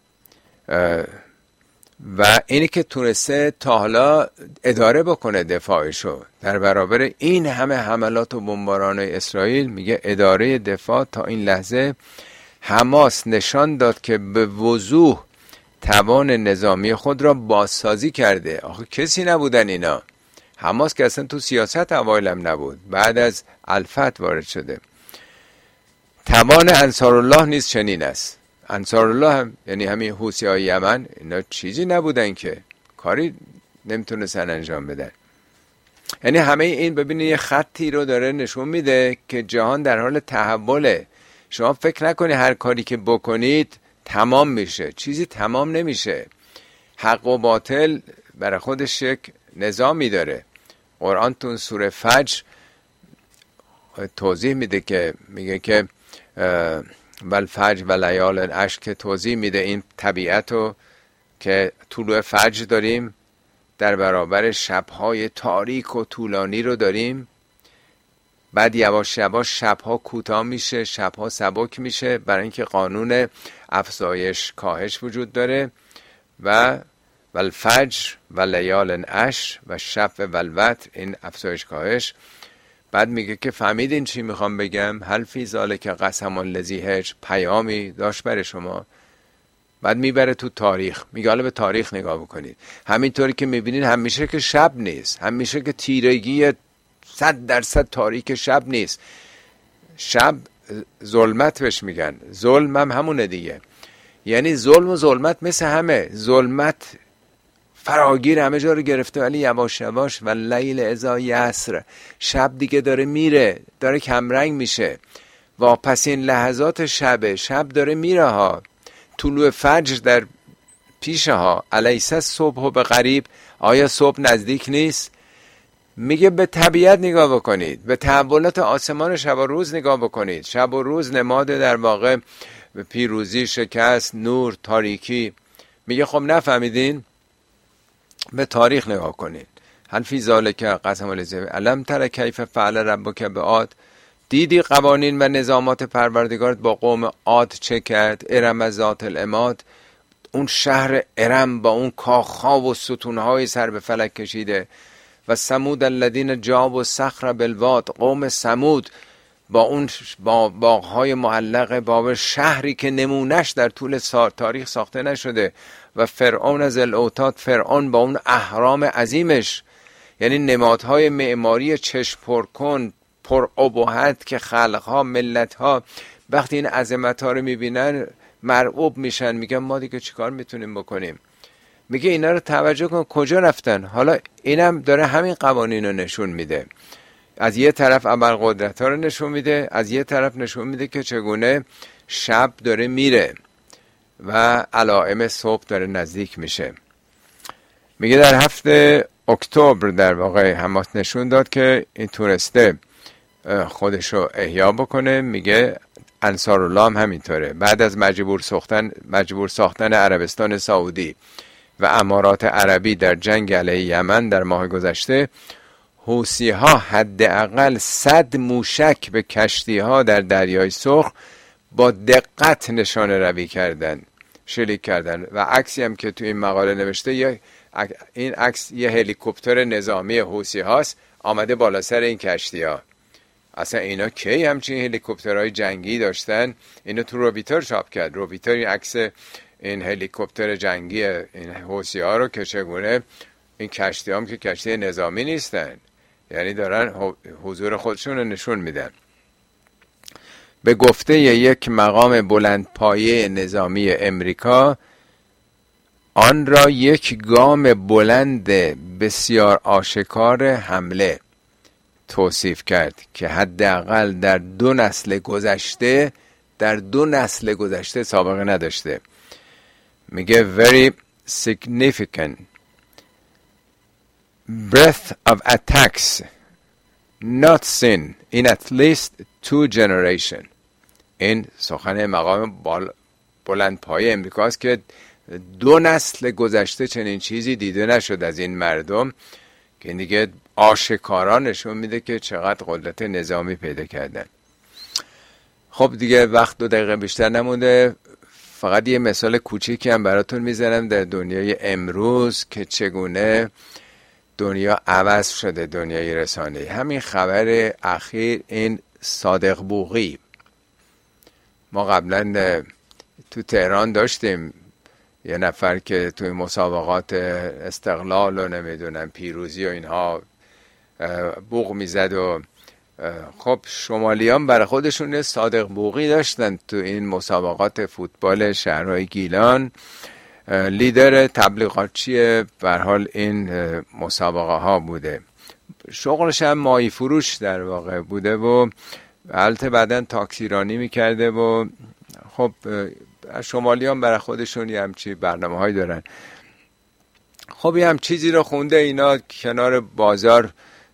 و اینی که تونسته تا حالا اداره بکنه دفاعشو در برابر این همه حملات و بمباران اسرائیل. میگه اداره دفاع تا این لحظه حماس نشان داد که به وضوح توان نظامی خود را بازسازی کرده. آخه کسی نبودن اینا، حماس که اصلا تو سیاست اوایلم نبود، بعد از الفتح وارد شده. توان انصارالله نیز چنین است. انصارالله هم یعنی همین حوثی‌های یمن، اینا چیزی نبودن که کاری نمیتونستن انجام بدن. یعنی همه این ببینید یه خطی رو داره نشون میده که جهان در حال تحوله. شما فکر نکنید هر کاری که بکنید تمام میشه، چیزی تمام نمیشه. حق و باطل برای خودش یک نظامی داره. قرآن تو سوره فجر توضیح میده که میگه که ول فجر و لیال عشر، که توضیح میده این طبیعت رو که طلوع فجر داریم در برابر شبهای تاریک و طولانی رو داریم، بعد یواش یواش شبها کوتاه میشه، شبها سبک میشه، برای اینکه قانون افزایش کاهش وجود داره. و والفجر و لیال عشر و شب و الوتر، این افزایش کاهش. بعد میگه که فهمیدین چی میخوام بگم؟ هل فی ذالک قسم لذی حجر، پیامی داشت برای شما. بعد میبره تو تاریخ، میگه حالا به تاریخ نگاه بکنید. همینطوری که میبینید همیشه که شب نیست، همیشه که تیرگی صد درصد تاریک شب نیست. شب ظلمت بهش میگن، ظلم هم همونه دیگه. یعنی ظلم و ظلمت مثل همه، ظلمت فراگیر همه جا رو گرفته، ولی یواش یواش و لیل اذا یسر، شب دیگه داره میره، داره کمرنگ میشه. واپسین لحظات شب، شب داره میره ها. طلوع فجر در پیش ها. الیس الصبح به قریب، آیا صبح نزدیک نیست؟ میگه به طبیعت نگاه بکنید، به تحولات آسمان شب و روز نگاه بکنید. شب و روز نماد در واقع پیروزی، شکست، نور، تاریکی. میگه خب نفهمیدین؟ به تاریخ نگاه کنید. هل فی ذالک قسم لذی الم تر کیف فعل ربک بعاد، دیدی قوانین و نظامات پروردگارت با قوم عاد چه کرد؟ ارم ذات العماد، اون شهر ارم با اون کاخها و ستونهای سر به فلک کشیده. و ثمود الذین جابوا الصخر بالواد، قوم ثمود با اون با باغهای معلق، با شهری که نمونش در طول تاریخ ساخته نشده. و فرعون ذی الاوتاد، فرعون با اون اهرام عظیمش، یعنی نمادهای معماری چشم پرکن، پر ابهت، که خلقها، ملتها وقتی این عظمتها رو میبینن مرعوب میشن، میگن ما دیگه چیکار میتونیم بکنیم. میگه اینا رو توجه کن کجا رفتن. حالا اینم داره همین قوانین رو نشون میده. از یه طرف ابرقدرت ها رو نشون میده، از یه طرف نشون میده که چگونه شب داره میره و علائم صبح داره نزدیک میشه. میگه در هفته اکتبر در واقع حماس نشون داد که این تونسته خودشو احیا بکنه. میگه انصارالله هم همینطوره. بعد از مجبور ساختن مجبور ساختن عربستان سعودی و امارات عربی در جنگ علیه یمن در ماه گذشته، حوثی ها حداقل صد موشک به کشتی ها در دریای سرخ با دقت نشانه روی کردن، شلیک کردن. و عکسی هم که تو این مقاله نوشته، یه این عکس یه هلیکوپتر نظامی حوثی هاست آمده بالا سر این کشتی ها. اصلا اینا کی همچین هلیکوپترهای جنگی داشتن؟ اینو تو روبیتر چاپ کرد. روبیتر این عکس این هلیکوپتر جنگی این حوثی ها رو که چگونه این کشتی هم که کشتی نظامی نیستن، یعنی دارن حضور خودشون رو نشون میدن. به گفته یک مقام بلندپایه نظامی امریکا، آن را یک گام بلند بسیار آشکار حمله توصیف کرد که حداقل در دو نسل گذشته در دو نسل گذشته سابقه نداشته. میگه very significant breadth of attacks not seen in at least two generation. این سخن مقام بلند پایه امریکاست که دو نسل گذشته چنین چیزی دیده نشد از این مردم، که این دیگه آشکارا نشون میده که چقدر قدرت نظامی پیدا کردن. خب دیگه وقت دو دقیقه بیشتر نمونده، فقط یه مثال کوچیکی هم براتون میزنم در دنیای امروز که چگونه دنیا عوض شده، دنیای رسانه‌ای. همین خبر اخیر این صادق بوقی، ما قبلا تو تهران داشتیم یه نفر که توی مسابقات استقلال و نمیدونم پیروزی و اینها بوق میزد و خب شمالیان برای خودشون صادق بوقی داشتن تو این مسابقات فوتبال شهرهای گیلان. لیدر تبلیغاتچی به هر حال این مسابقه ها بوده، شغلش هم ماهی فروش در واقع بوده و البته بعدن تاکسیرانی میکرده و خب شمالیان برای خودشون یه همچی برنامه هایی دارن. خب یه هم چیزی رو خونده اینا کنار بازار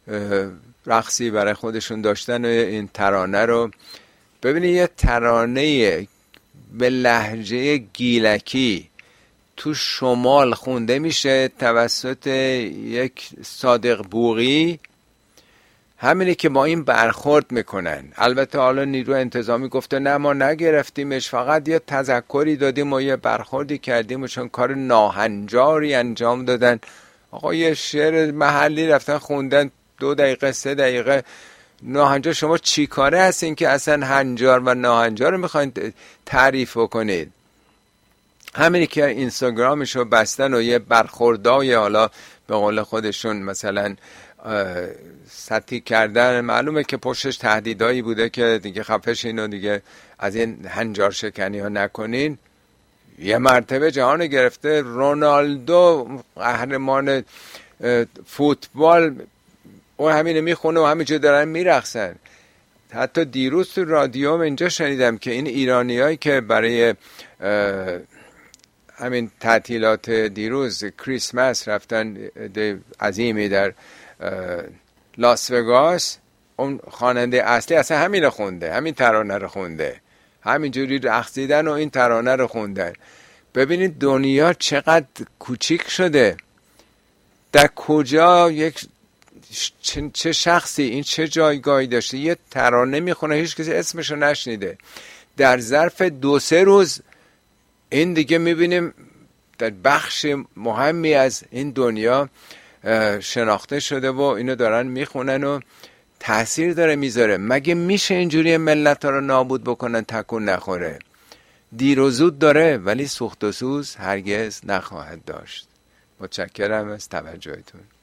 رقصی برای خودشون داشتن و این ترانه رو ببینید، یه ترانه به لهجه گیلکی تو شمال خونده میشه توسط یک صادق بوقی، همینه که با این برخورد میکنن. البته حالا نیرو انتظامی گفته نه ما نگرفتیمش، فقط یه تذکری دادیم و یه برخوردی کردیم و چون کار ناهنجاری انجام دادن. آقا یه شعر محلی رفتن خوندن دو دقیقه سه دقیقه ناهنجار، شما چی کاره هستین که اصلا هنجار و ناهنجار رو میخواین تعریف کنید؟ همینی که اینستاگرامشو بستن و یه برخوردای حالا به قول خودشون مثلا سطحی کردن، معلومه که پشتش تهدیدایی بوده که دیگه خفش اینو دیگه از این هنجار شکنی ها نکنین. یه مرتبه جهان گرفته، رونالدو قهرمان فوتبال اون همینه میخونه و همینجا دارن میرقصن. حتی دیروز تو رادیو اینجا شنیدم که این ایرانیایی که برای همین تعطیلات دیروز کریسمس رفتن عظیمی در لاس وگاس، اون خواننده اصلی اصلا همین رو خونده، همین ترانه رو خونده، همینجوری رقصیدن و این ترانه رو خوندن. ببینید دنیا چقدر کوچیک شده، در کجا یک چه شخصی این چه جایگاهی داشته یه ترانه میخونه، هیچ کسی اسمش رو نشنیده، در ظرف دو سه روز این دیگه میبینیم در بخش مهمی از این دنیا شناخته شده و اینو دارن میخونن و تأثیر داره میذاره. مگه میشه اینجوری ملت ها رو نابود بکنن تکون نخوره؟ دیر و زود داره ولی سوخت و سوز هرگز نخواهد داشت. متشکرم از توجهتون.